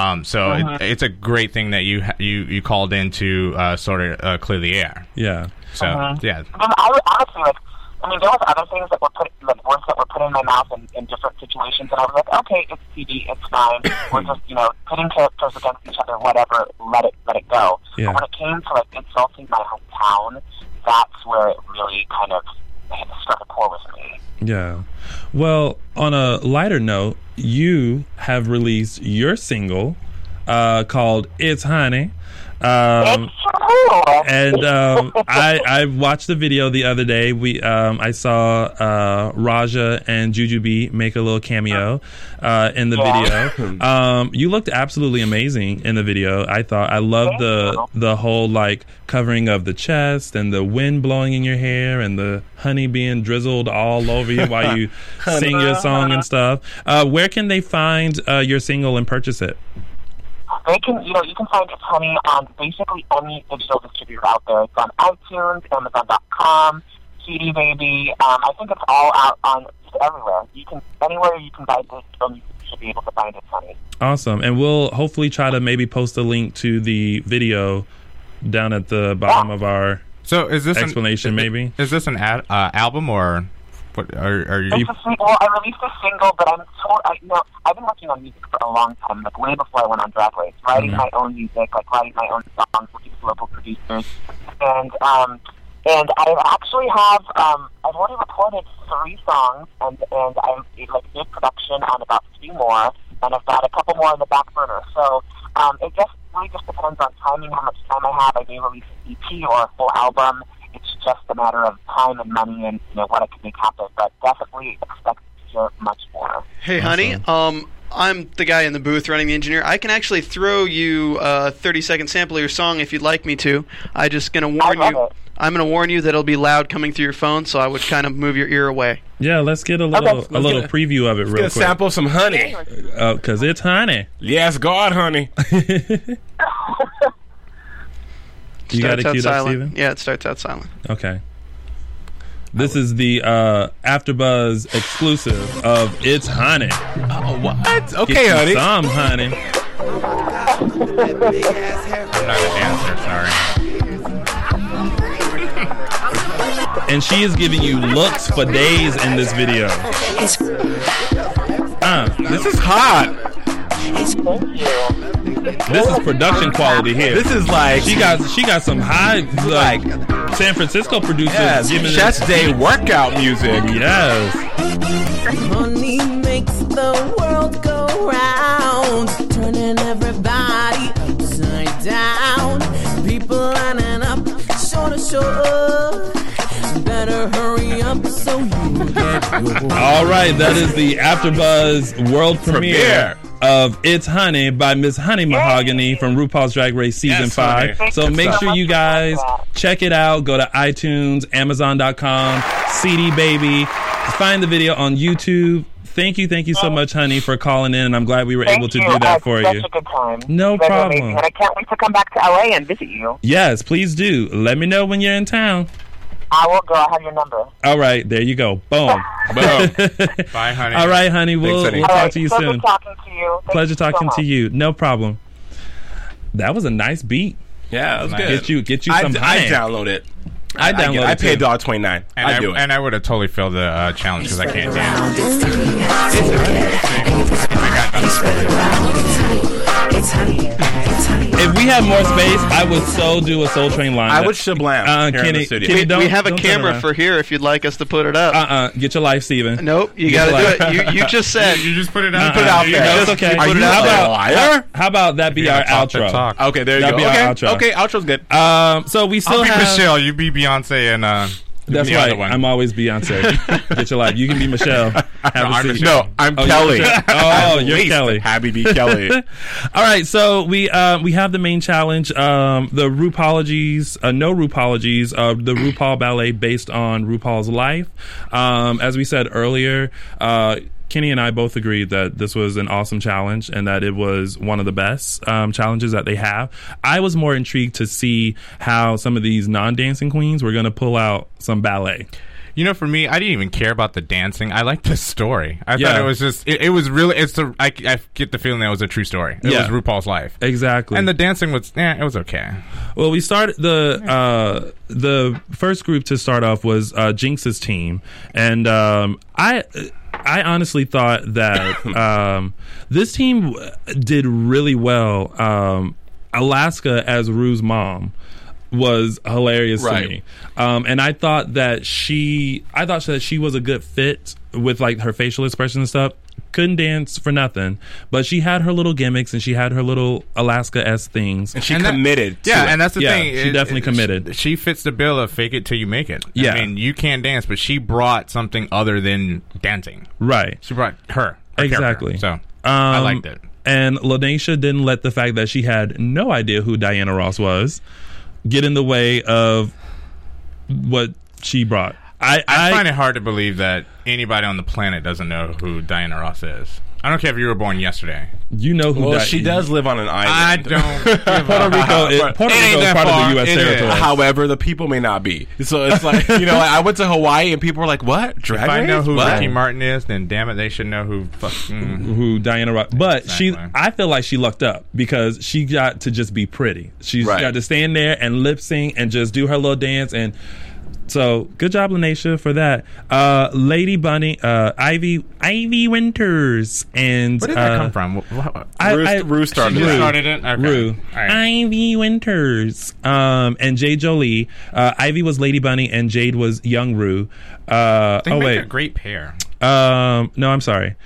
S7: So it's a great thing that you called in to sort of clear the air.
S4: Yeah.
S7: So yeah.
S9: I would honestly, like, I mean, there was other things that were put, like words that were put in my mouth in different situations, and I was like, okay, it's TV, it's fine. We're just, you know, putting characters against each other, whatever. Let it go.
S4: Yeah.
S9: But when it came to like insulting my hometown, that's where it really kind of struck a chord with me.
S4: Yeah. Well, on a lighter note, you have released your single called "It's Honey."
S9: It's true.
S4: And I watched the video the other day. I saw Raja and Jujubee make a little cameo in the video. You looked absolutely amazing in the video. I loved the whole like covering of the chest and the wind blowing in your hair and the honey being drizzled all over you while you sing your song and stuff. Where can they find your single and purchase it?
S9: They can, you can find It's Honey on basically any digital distributor out there. It's on iTunes, Amazon.com, CD Baby. I think it's all out on just everywhere. Anywhere you can buy digital, you should be able to find It's Honey.
S4: Awesome. And we'll hopefully try to maybe post a link to the video down at the bottom of our explanation, maybe.
S7: Is this an album or... What, are you?
S9: Well, I released a single, but I've been working on music for a long time, like way before I went on Drag Race, writing my own music, like writing my own songs, working with local producers, and I actually have I've already recorded 3 songs, and I'm like did production on about 3 more, and I've got a couple more in the back burner. So it really just depends on timing, how much time I have. I may release an EP or a full album. It's just a matter of time and money and what I can make happen. But definitely expect to hear much more.
S10: Hey, honey, I'm the guy in the booth running the engineer. I can actually throw you a 30-second sample of your song if you'd like me to. I'm just going to warn you. I'm going to warn you that it'll be loud coming through your phone, so I would kind of move your ear away.
S4: Yeah, let's get a little preview of it real quick.
S5: Sample some honey.
S4: Because it's honey.
S5: Yes, God, honey.
S4: You got it queued up, Steven?
S10: Yeah, it starts out silent.
S4: Okay. This is the AfterBuzz exclusive of It's Honey.
S5: Oh, what? Okay, honey.
S4: Some honey.
S7: I'm not a dancer, sorry.
S4: And she is giving you looks for days in this video.
S5: This is hot.
S4: This is production quality here.
S5: This is like
S4: she got some high like San Francisco producers giving
S5: Chest Day workout music.
S4: Yes.
S11: Honey makes the world go round, turning everybody upside down. People lining up, shore to shore. Better hurry up so you get your.
S4: All right, that is the AfterBuzz world premiere of It's Honey by Miss Honey Mahogany from RuPaul's Drag Race Season 5.
S5: honey.
S4: So make sure you guys check it out. Go to iTunes, Amazon.com, CD Baby. Find the video on YouTube. Thank you so much, honey, for calling in, and I'm glad we were able to do that for you.
S9: Such a good time.
S4: No
S9: You guys are
S4: problem.
S9: amazing, and I can't wait to come back to LA and visit you.
S4: Yes, please do. Let me know when you're in town.
S9: I will go. I have your number.
S4: All right, there you go. Boom.
S5: Boom.
S7: Bye, honey.
S4: All right, honey. We'll
S5: honey.
S4: talk
S9: All right,
S4: to you
S9: pleasure
S4: soon.
S9: talking to you. Thank
S4: Pleasure
S9: you so
S4: talking
S9: much.
S4: to you. No problem. That was a nice beat.
S5: Yeah, that was good.
S4: Get you some
S5: I
S4: honey.
S5: download it.
S4: I downloaded
S5: I
S4: it
S5: paid
S4: too.
S5: $1.29. I do it.
S7: And I would have totally failed the challenge because I can't dance.
S4: If we had more space, I would so do a Soul Train line.
S5: I would shablam here in the
S4: Kenny,
S5: studio.
S4: Kenny, don't,
S10: we have a
S4: don't turn
S10: camera
S4: around.
S10: for here if you'd like us to put it up.
S4: Get your life, Steven.
S10: Nope, you
S4: Get
S10: got
S4: your
S10: to do
S4: life.
S10: it. You just said.
S7: You just put it
S5: Put
S7: out.
S5: it out there.
S4: No, it's okay.
S5: Are you
S4: how
S5: a
S4: about
S5: liar?
S4: How about that be
S7: You
S4: our
S7: gotta talk the
S4: outro?
S7: talk.
S5: Okay, there you
S4: That'd
S5: go.
S4: be our
S5: Okay,
S4: outro.
S5: okay, outro's good.
S4: So we still
S7: I'll be
S4: have
S7: Michelle. You be Beyonce and
S4: That's
S7: the
S4: right.
S7: other one.
S4: I'm always Beyonce. Get your life. You can be Michelle. Have a
S7: I'm
S4: seat.
S7: Michelle.
S5: No, I'm
S4: Oh,
S5: Kelly.
S4: you're
S5: At
S4: you're
S5: least
S4: Kelly.
S5: Happy be Kelly.
S4: All right, so we have the main challenge, the RuPaulologies, no RuPaulologies, the RuPaul ballet based on RuPaul's life. As we said earlier, Kenny and I both agreed that this was an awesome challenge and that it was one of the best challenges that they have. I was more intrigued to see how some of these non-dancing queens were going to pull out some ballet.
S7: You know, for me, I didn't even care about the dancing. I liked the story. I
S4: Yeah.
S7: thought it was just, it was really, I get the feeling that it was a true story. It
S4: Yeah.
S7: was RuPaul's life.
S4: Exactly.
S7: And the dancing was, it was okay.
S4: Well, we started the first group to start off was Jinx's team, and I honestly thought that this team did really well. Alaska as Rue's mom was hilarious to me, and I thought that she was a good fit with like her facial expression and stuff. Couldn't dance for nothing, but she had her little gimmicks and she had her little Alaska-esque things.
S5: And she committed to it.
S7: And that's the thing.
S4: She definitely committed.
S7: She fits the bill of fake it till you make it.
S4: Yeah.
S7: I mean, you can't dance, but she brought something other than dancing.
S4: Right.
S7: She brought her
S4: Exactly.
S7: character. So I liked it.
S4: And Lanesha didn't let the fact that she had no idea who Diana Ross was get in the way of what she brought. I
S7: find it hard to believe that anybody on the planet doesn't know who Diana Ross is. I don't care if you were born yesterday.
S4: You know who.
S5: Well, she does live on an island.
S7: I don't.
S4: Puerto Rico is part of the U.S. territory.
S5: However, the people may not be. So it's like, you know, I went to Hawaii and people were like, "What? Drag
S7: If I
S5: race?
S7: know who
S5: What?"
S7: Ricky Martin is, then damn it, they should know who
S4: who Diana Ross. But
S7: Exactly.
S4: I feel like she lucked up because she got to just be pretty. She's
S5: Right.
S4: got to stand there and lip sync and just do her little dance. And so good job, Lanesha, for that. Lady Bunny, Ivy Winters, and
S7: Where did that come from?
S5: Rue started
S7: She
S5: it.
S7: started it? Okay.
S4: Rue.
S7: All right.
S4: Ivy Winters, and Jade Jolie. Ivy was Lady Bunny and Jade was Young Rue.
S7: They make a great pair.
S4: No, I'm sorry.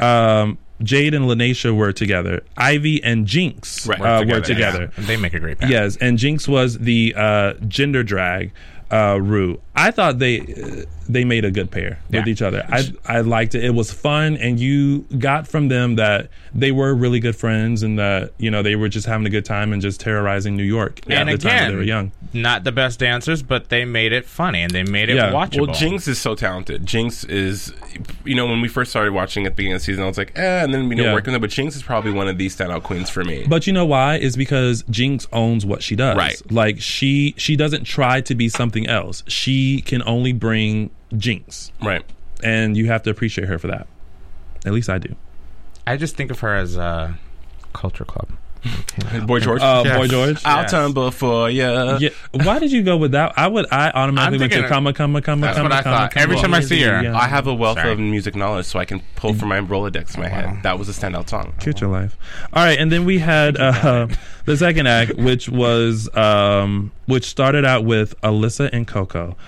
S4: Jade and Lanesha were together. Ivy and Jinx were together.
S7: Yeah. They make a great pair.
S4: Yes, and Jinx was the gender drag Rue. I thought they made a good pair with each other. I liked it. It was fun, and you got from them that they were really good friends, and that they were just having a good time and just terrorizing New York at the time that they were young.
S7: Not the best dancers, but they made it funny and they made it watchable.
S5: Well, Jinx is so talented. Jinx is, when we first started watching at the beginning of the season, I was like, and then working with her. But Jinx is probably one of the standout queens for me.
S4: But you know why? Is because Jinx owns what she does.
S5: Right.
S4: Like she doesn't try to be something else. She can only bring Jinx.
S5: Right.
S4: And you have to appreciate her for that. At least I do.
S7: I just think of her as a Culture Club.
S5: Boy George.
S4: Boy George.
S5: I'll tumble for ya.
S4: Yeah. Why did you go with that? I automatically went to
S5: That's what I thought.
S7: Every time I see her,
S5: I have a wealth of music knowledge, so I can pull from my Rolodex in my head. That was a standout song.
S4: Get your life. All right, and then we had the second act, which was which started out with Alyssa and Coco.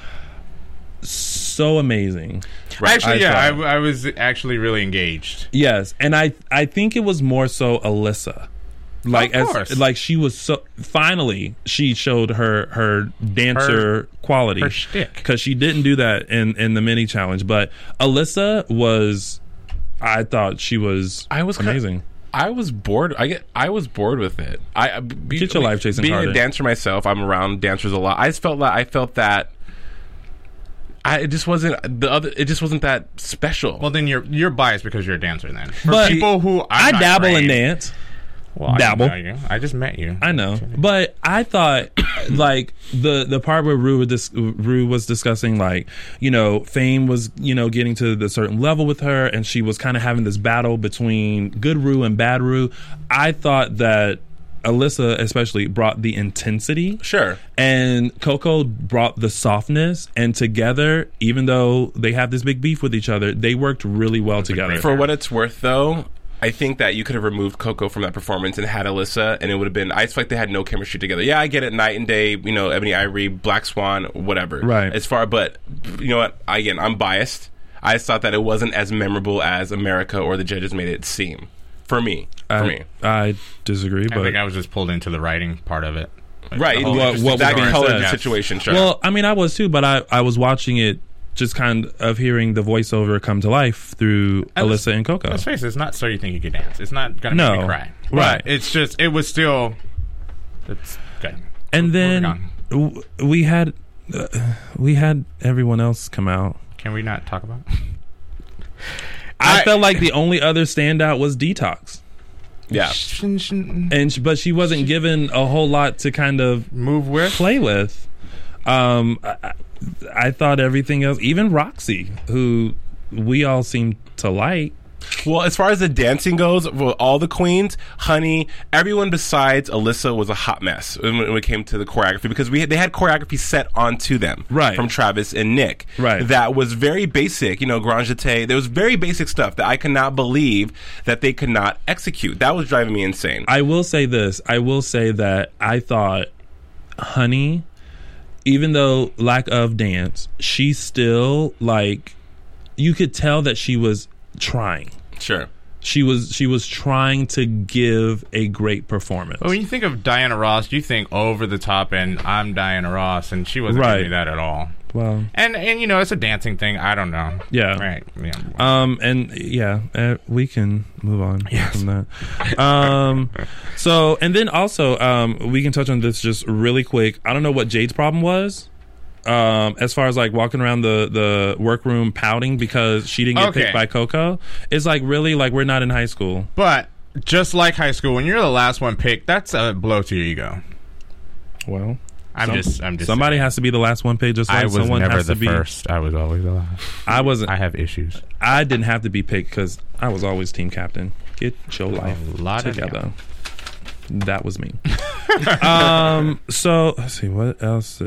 S4: So amazing.
S7: Actually, I was actually really engaged.
S4: Yes, and I think it was more so Alyssa. Like she was so finally she showed her dancer quality,
S7: her shtick,
S4: because she didn't do that in the mini challenge. But Alyssa was, I thought she was amazing.
S5: I was bored. I was bored with it.
S4: Get your life, Jason
S5: Being
S4: Carter.
S5: a dancer myself, I'm around dancers a lot. I felt that it just wasn't that special.
S7: Well, then you're biased because you're a dancer. Then for
S4: But
S7: people who
S4: I dabble in dance.
S7: Well,
S4: dabble.
S7: I didn't know you. I just met you.
S4: I know, but I thought like the part where Rue was discussing, like, you know, Fame was, you know, getting to the certain level with her, and she was kind of having this battle between good Rue and bad Rue. I thought that Alyssa especially brought the intensity,
S5: sure,
S4: and Coco brought the softness, and together, even though they have this big beef with each other, they worked really well together.
S5: For what it's worth, though, I think that you could have removed Coco from that performance and had Alyssa, and it would have been. I just feel like they had no chemistry together. Yeah, I get it, night and day. You know, Ebony Ivory, Black Swan, whatever.
S4: Right.
S5: But you know what? I'm biased. I just thought that it wasn't as memorable as America or the judges made it seem. For me.
S4: I disagree. But
S7: I think I was just pulled into the writing part of it.
S5: Right.
S4: What
S5: that
S4: was
S5: colored
S4: said.
S5: the situation. Sure.
S4: Well, I mean, I was too, but I was watching it, just kind of hearing the voiceover come to life through Alyssa and Coco.
S7: Let's face it, it's not So You Think You Could Dance. It's not going to make me cry.
S4: Right.
S7: But it's just, it was still, it's good.
S4: And then we had everyone else come out.
S7: Can we not talk about
S4: I felt like the only other standout was Detox.
S5: Yeah.
S4: But she wasn't given a whole lot to kind of
S7: move with,
S4: play with. I thought everything else, even Roxy, who we all seem to like.
S5: Well, as far as the dancing goes, well, all the queens, Honey, everyone besides Alyssa was a hot mess when it came to the choreography, because they had choreography set onto them,
S4: right,
S5: from Travis and Nick,
S4: right.
S5: That was very basic, you know, Grand Jeté. There was very basic stuff that I could not believe that they could not execute. That was driving me insane.
S4: I will say this. I will say that I thought Honey, even though lack of dance, she still, like, you could tell that she was trying.
S5: Sure.
S4: She was trying to give a great performance.
S7: Well, when you think of Diana Ross, you think over the top, and I'm Diana Ross, and she wasn't doing that at all.
S4: Well,
S7: and you know, it's a dancing thing. I don't know.
S4: Yeah.
S7: Right. Yeah.
S4: And yeah, we can move on from that. So, and then also, we can touch on this just really quick. I don't know what Jade's problem was. As far as like walking around the workroom pouting because she didn't get picked by Coco. It's like, really, like, we're not in high school.
S7: But just like high school, when you're the last one picked, that's a blow to your ego.
S4: Well,
S7: I'm just
S4: somebody
S7: saying.
S4: has to be the last one picked, just like
S7: I was
S4: someone
S7: never
S4: has
S7: the
S4: to be
S7: first. I was always the last.
S4: I wasn't.
S7: I have issues.
S4: I didn't have to be picked because I was always team captain. Get your life together. That was me. So let's see what else.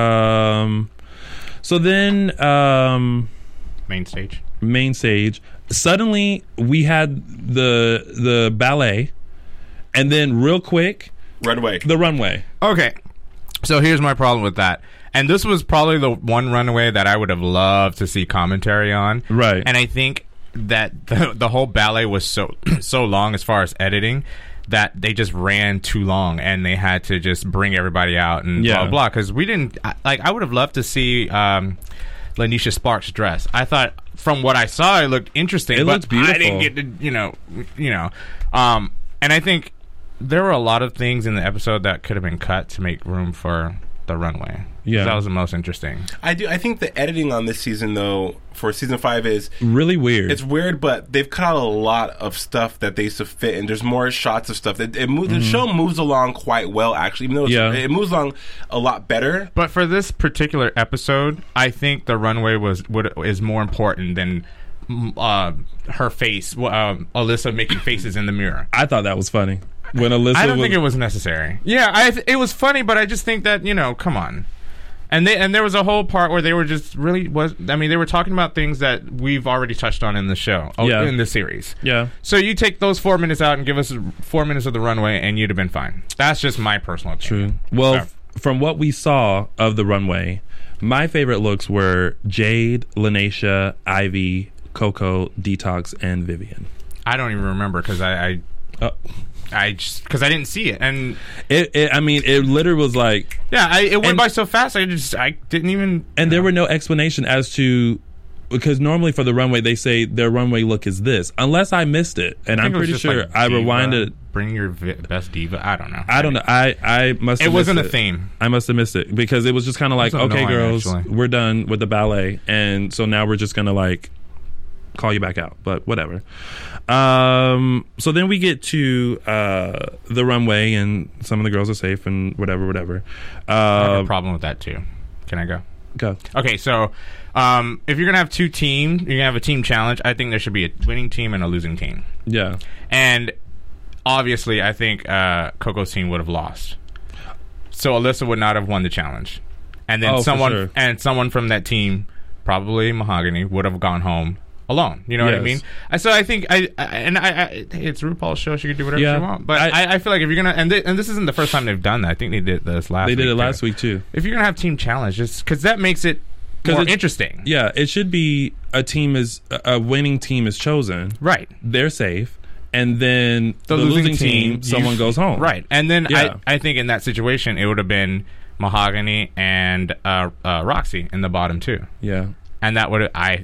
S4: So then,
S7: main stage. Suddenly,
S4: we had the ballet, and then real quick, the runway.
S7: Okay, so here's my problem with that. And this was probably the one runway that I would have loved to see commentary on.
S4: Right.
S7: And I think that the whole ballet was so long as far as editing that they just ran too long, and they had to just bring everybody out and blah blah. Because we didn't I would have loved to see Lanisha Sparks' dress. I thought from what I saw, it looked interesting.
S4: It looked beautiful.
S7: I didn't get to you know. And I think there were a lot of things in the episode that could have been cut to make room for the runway.
S4: Yeah,
S7: that was the most interesting.
S5: I think the editing on this season, though, for season 5 is
S4: really weird.
S5: It's weird, but they've cut out a lot of stuff that they used to fit, and there's more shots of stuff. The show moves along quite well, actually, even though it moves along a lot better.
S7: But for this particular episode, I think the runway is more important than her face, Alyssa making faces in the mirror.
S4: I thought that was funny. When Alyssa
S7: I don't think it was necessary. Yeah, it was funny, but I just think that, come on. And there was a whole part where they were just they were talking about things that we've already touched on in the show, in the series.
S4: Yeah.
S7: So you take those 4 minutes out and give us 4 minutes of the runway, and you'd have been fine. That's just my personal opinion.
S4: True. Well, from what we saw of the runway, my favorite looks were Jade, Lanisha, Ivy, Coco, Detox, and Vivian.
S7: I don't even remember because because I didn't see it, and
S4: it literally was like
S7: it went by so fast. I didn't even.
S4: And there were no explanation as to because normally for the runway they say their runway look is this, unless I missed it, and I'm pretty sure I rewinded.
S7: Bring your best diva. I don't know.
S4: I don't know. I must. It
S7: wasn't a theme.
S4: I must have missed it because it was just kind of like, okay, girls, we're done with the ballet, and so now we're just gonna like call you back out, but whatever. So then we get to the runway, and some of the girls are safe, and whatever.
S7: I have a problem with that too. Can I go?
S4: Go.
S7: Okay, so if you're gonna have two teams, you're gonna have a team challenge. I think there should be a winning team and a losing team.
S4: Yeah,
S7: and obviously, I think Coco's team would have lost, so Alyssa would not have won the challenge, and then someone from that team, probably Mahogany, would have gone home alone. You know what I mean? So I think it's RuPaul's show. She could do whatever she wants. But I feel like if you're gonna and this isn't the first time they've done that. I think they did this last.
S4: They did
S7: week
S4: it last week too.
S7: If you're gonna have team challenge, just because that makes it more interesting.
S4: Yeah, it should be a winning team is chosen.
S7: Right,
S4: they're safe. And then the losing team someone goes home.
S7: Right. And then I think in that situation, it would have been Mahogany and Roxy in the bottom two.
S4: Yeah.
S7: And that would have,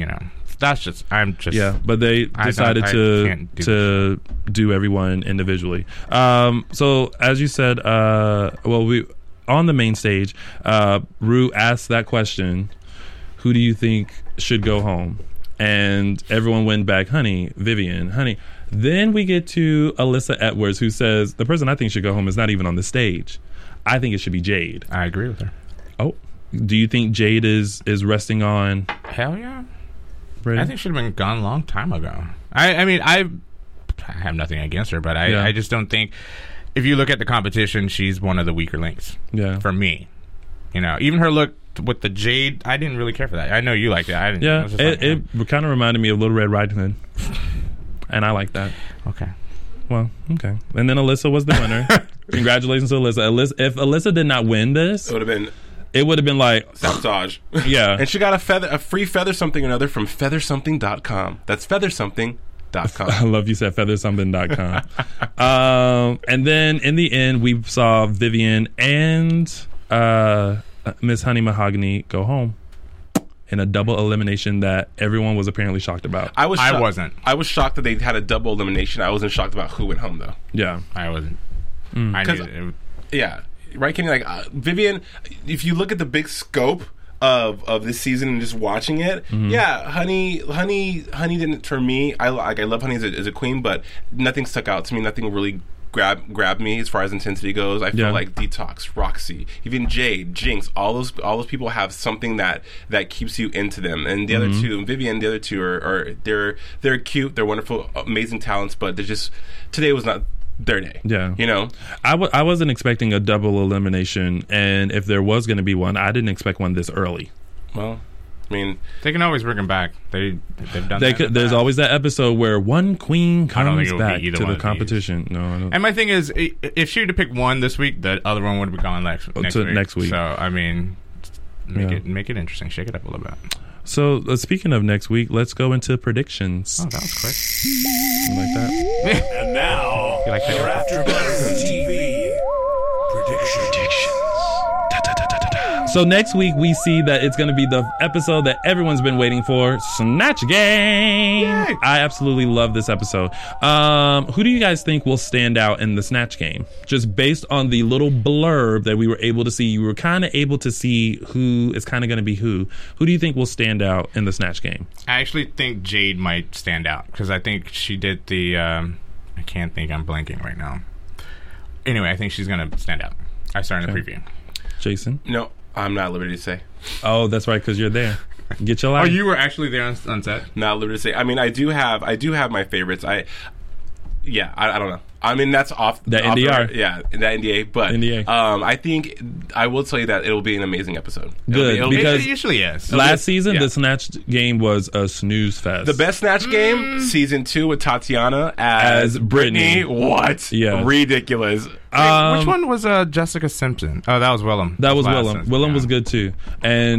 S4: Yeah, but they decided to do everyone individually. So as you said, we on the main stage, Ru asked that question, who do you think should go home? And everyone went back, Vivian, honey. Then we get to Alyssa Edwards, who says, the person I think should go home is not even on the stage. I think it should be Jade.
S7: I agree with her.
S4: Oh, do you think Jade is resting on?
S7: Hell yeah.
S4: Really?
S7: I think she should have been gone a long time ago. I mean, I have nothing against her, but I just don't think, if you look at the competition, she's one of the weaker links.
S4: Yeah.
S7: For me. You know, even her look with the Jade, I didn't really care for that. I know you liked it. I didn't.
S4: Yeah, it kind of reminded me of Little Red Riding Hood. And I like that.
S7: Okay.
S4: Well, okay. And then Alyssa was the winner. Congratulations to Alyssa. If Alyssa did not win this, it would have been like
S5: sabotage.
S4: Yeah.
S5: And she got a free feather something or another from feathersomething.com. That's feathersomething.com.
S4: I love you said feathersomething.com. And then in the end, we saw Vivian and Miss Honey Mahogany go home in a double elimination that everyone was apparently shocked about.
S5: I
S7: wasn't.
S5: I was shocked that they had a double elimination. I wasn't shocked about who went home though.
S4: Yeah,
S7: I wasn't.
S5: Yeah, right, Kenny. Like Vivian, if you look at the big scope of this season and just watching it, Honey didn't, for me. I love Honey as a queen, but nothing stuck out to me. Nothing really grabbed me as far as intensity goes. I feel like Detox, Roxy, even Jade, Jinx, all those people have something that keeps you into them. And the other two, Vivian, the other two are they're cute, they're wonderful, amazing talents, but they're just, today was not their day.
S4: Yeah,
S5: you know,
S4: I wasn't expecting a double elimination, and if there was going to be one, I didn't expect one this early.
S5: Well, I mean,
S7: they can always bring them back. They've done that.
S4: There's always that episode where one queen comes back to the competition. No, I don't.
S7: And my thing is, if she were to pick one this week, the other one would be gone next week. So I mean, make it interesting. Shake it up a little bit.
S4: So speaking of next week, let's go into predictions.
S7: Oh, that was quick.
S4: You like that?
S1: And now,
S7: you like that?
S1: your AfterBuzz TV predictions.
S4: So next week we see that it's going to be the episode that everyone's been waiting for, Snatch Game. Yay. I absolutely love this episode. Who do you guys think will stand out in the Snatch Game? Just based on the little blurb that we were able to see, you were kind of able to see who is kind of going to be who. Who do you think will stand out in the Snatch Game?
S7: I actually think Jade might stand out because I think she did the. I can't think. I'm blanking right now. Anyway, I think she's going to stand out. I saw in the preview.
S4: Jason?
S5: No. I'm not at liberty to say.
S4: Oh, that's right, because you're there. Get your life.
S7: Oh, you were actually there on set?
S5: Not at liberty to say. I mean, I do have my favorites. I don't know. I mean, that's off
S4: that NDR.
S5: That NDA. But I think I will tell you that it'll be an amazing episode.
S4: Good, because
S7: it usually is.
S4: Last season, the Snatch Game was a snooze fest.
S5: The best Snatch Game, season 2 with Tatiana as Brittany. What?
S4: Yeah,
S5: ridiculous.
S7: Which one was Jessica Simpson? Oh, that was Willem.
S4: That was Willem. Willem was good too, and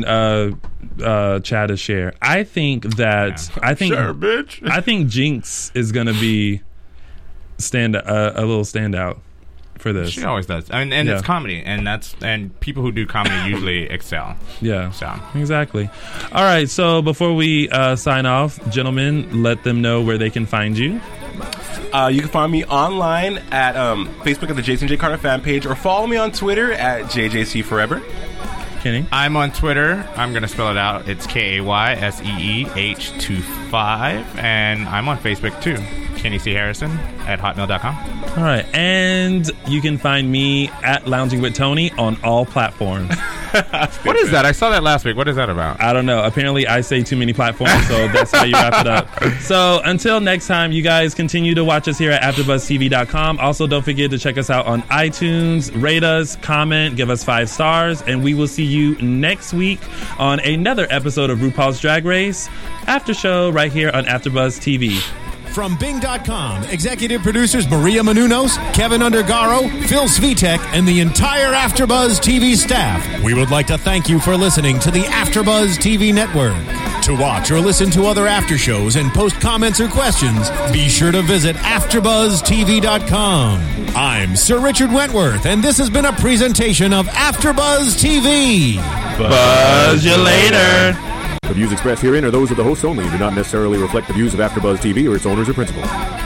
S4: Chad is Cher. I think that
S5: Cher, bitch.
S4: I think Jinx is gonna be a little standout. for this.
S7: She always does. And it's comedy, and people who do comedy usually excel.
S4: Yeah.
S7: So
S4: exactly. All right. So before we sign off, gentlemen, let them know where they can find you.
S5: You can find me online at Facebook at the Jason J. Carter fan page, or follow me on Twitter at JJCForever.
S4: Kenny?
S7: I'm on Twitter. I'm going to spell it out. It's KAYSEEH25. And I'm on Facebook, too. Kenny C. Harrison at hotmail.com.
S4: All right. And you can find me at Lounging with Tony on all platforms.
S7: What is that? I saw that last week. What is that about?
S4: I don't know. Apparently, I say too many platforms, so that's how you wrap it up. So until next time, you guys continue to watch us here at AfterBuzzTV.com. Also, don't forget to check us out on iTunes, rate us, comment, give us 5 stars, and we will see you next week on another episode of RuPaul's Drag Race After Show right here on AfterBuzz TV.
S3: From Bing.com, executive producers Maria Menounos, Kevin Undergaro, Phil Svitek, and the entire AfterBuzz TV staff, we would like to thank you for listening to the AfterBuzz TV network. To watch or listen to other after shows and post comments or questions, be sure to visit AfterBuzzTV.com. I'm Sir Richard Wentworth, and this has been a presentation of AfterBuzz TV.
S4: Buzz you later.
S12: The views expressed herein are those of the hosts only and do not necessarily reflect the views of AfterBuzz TV or its owners or principals.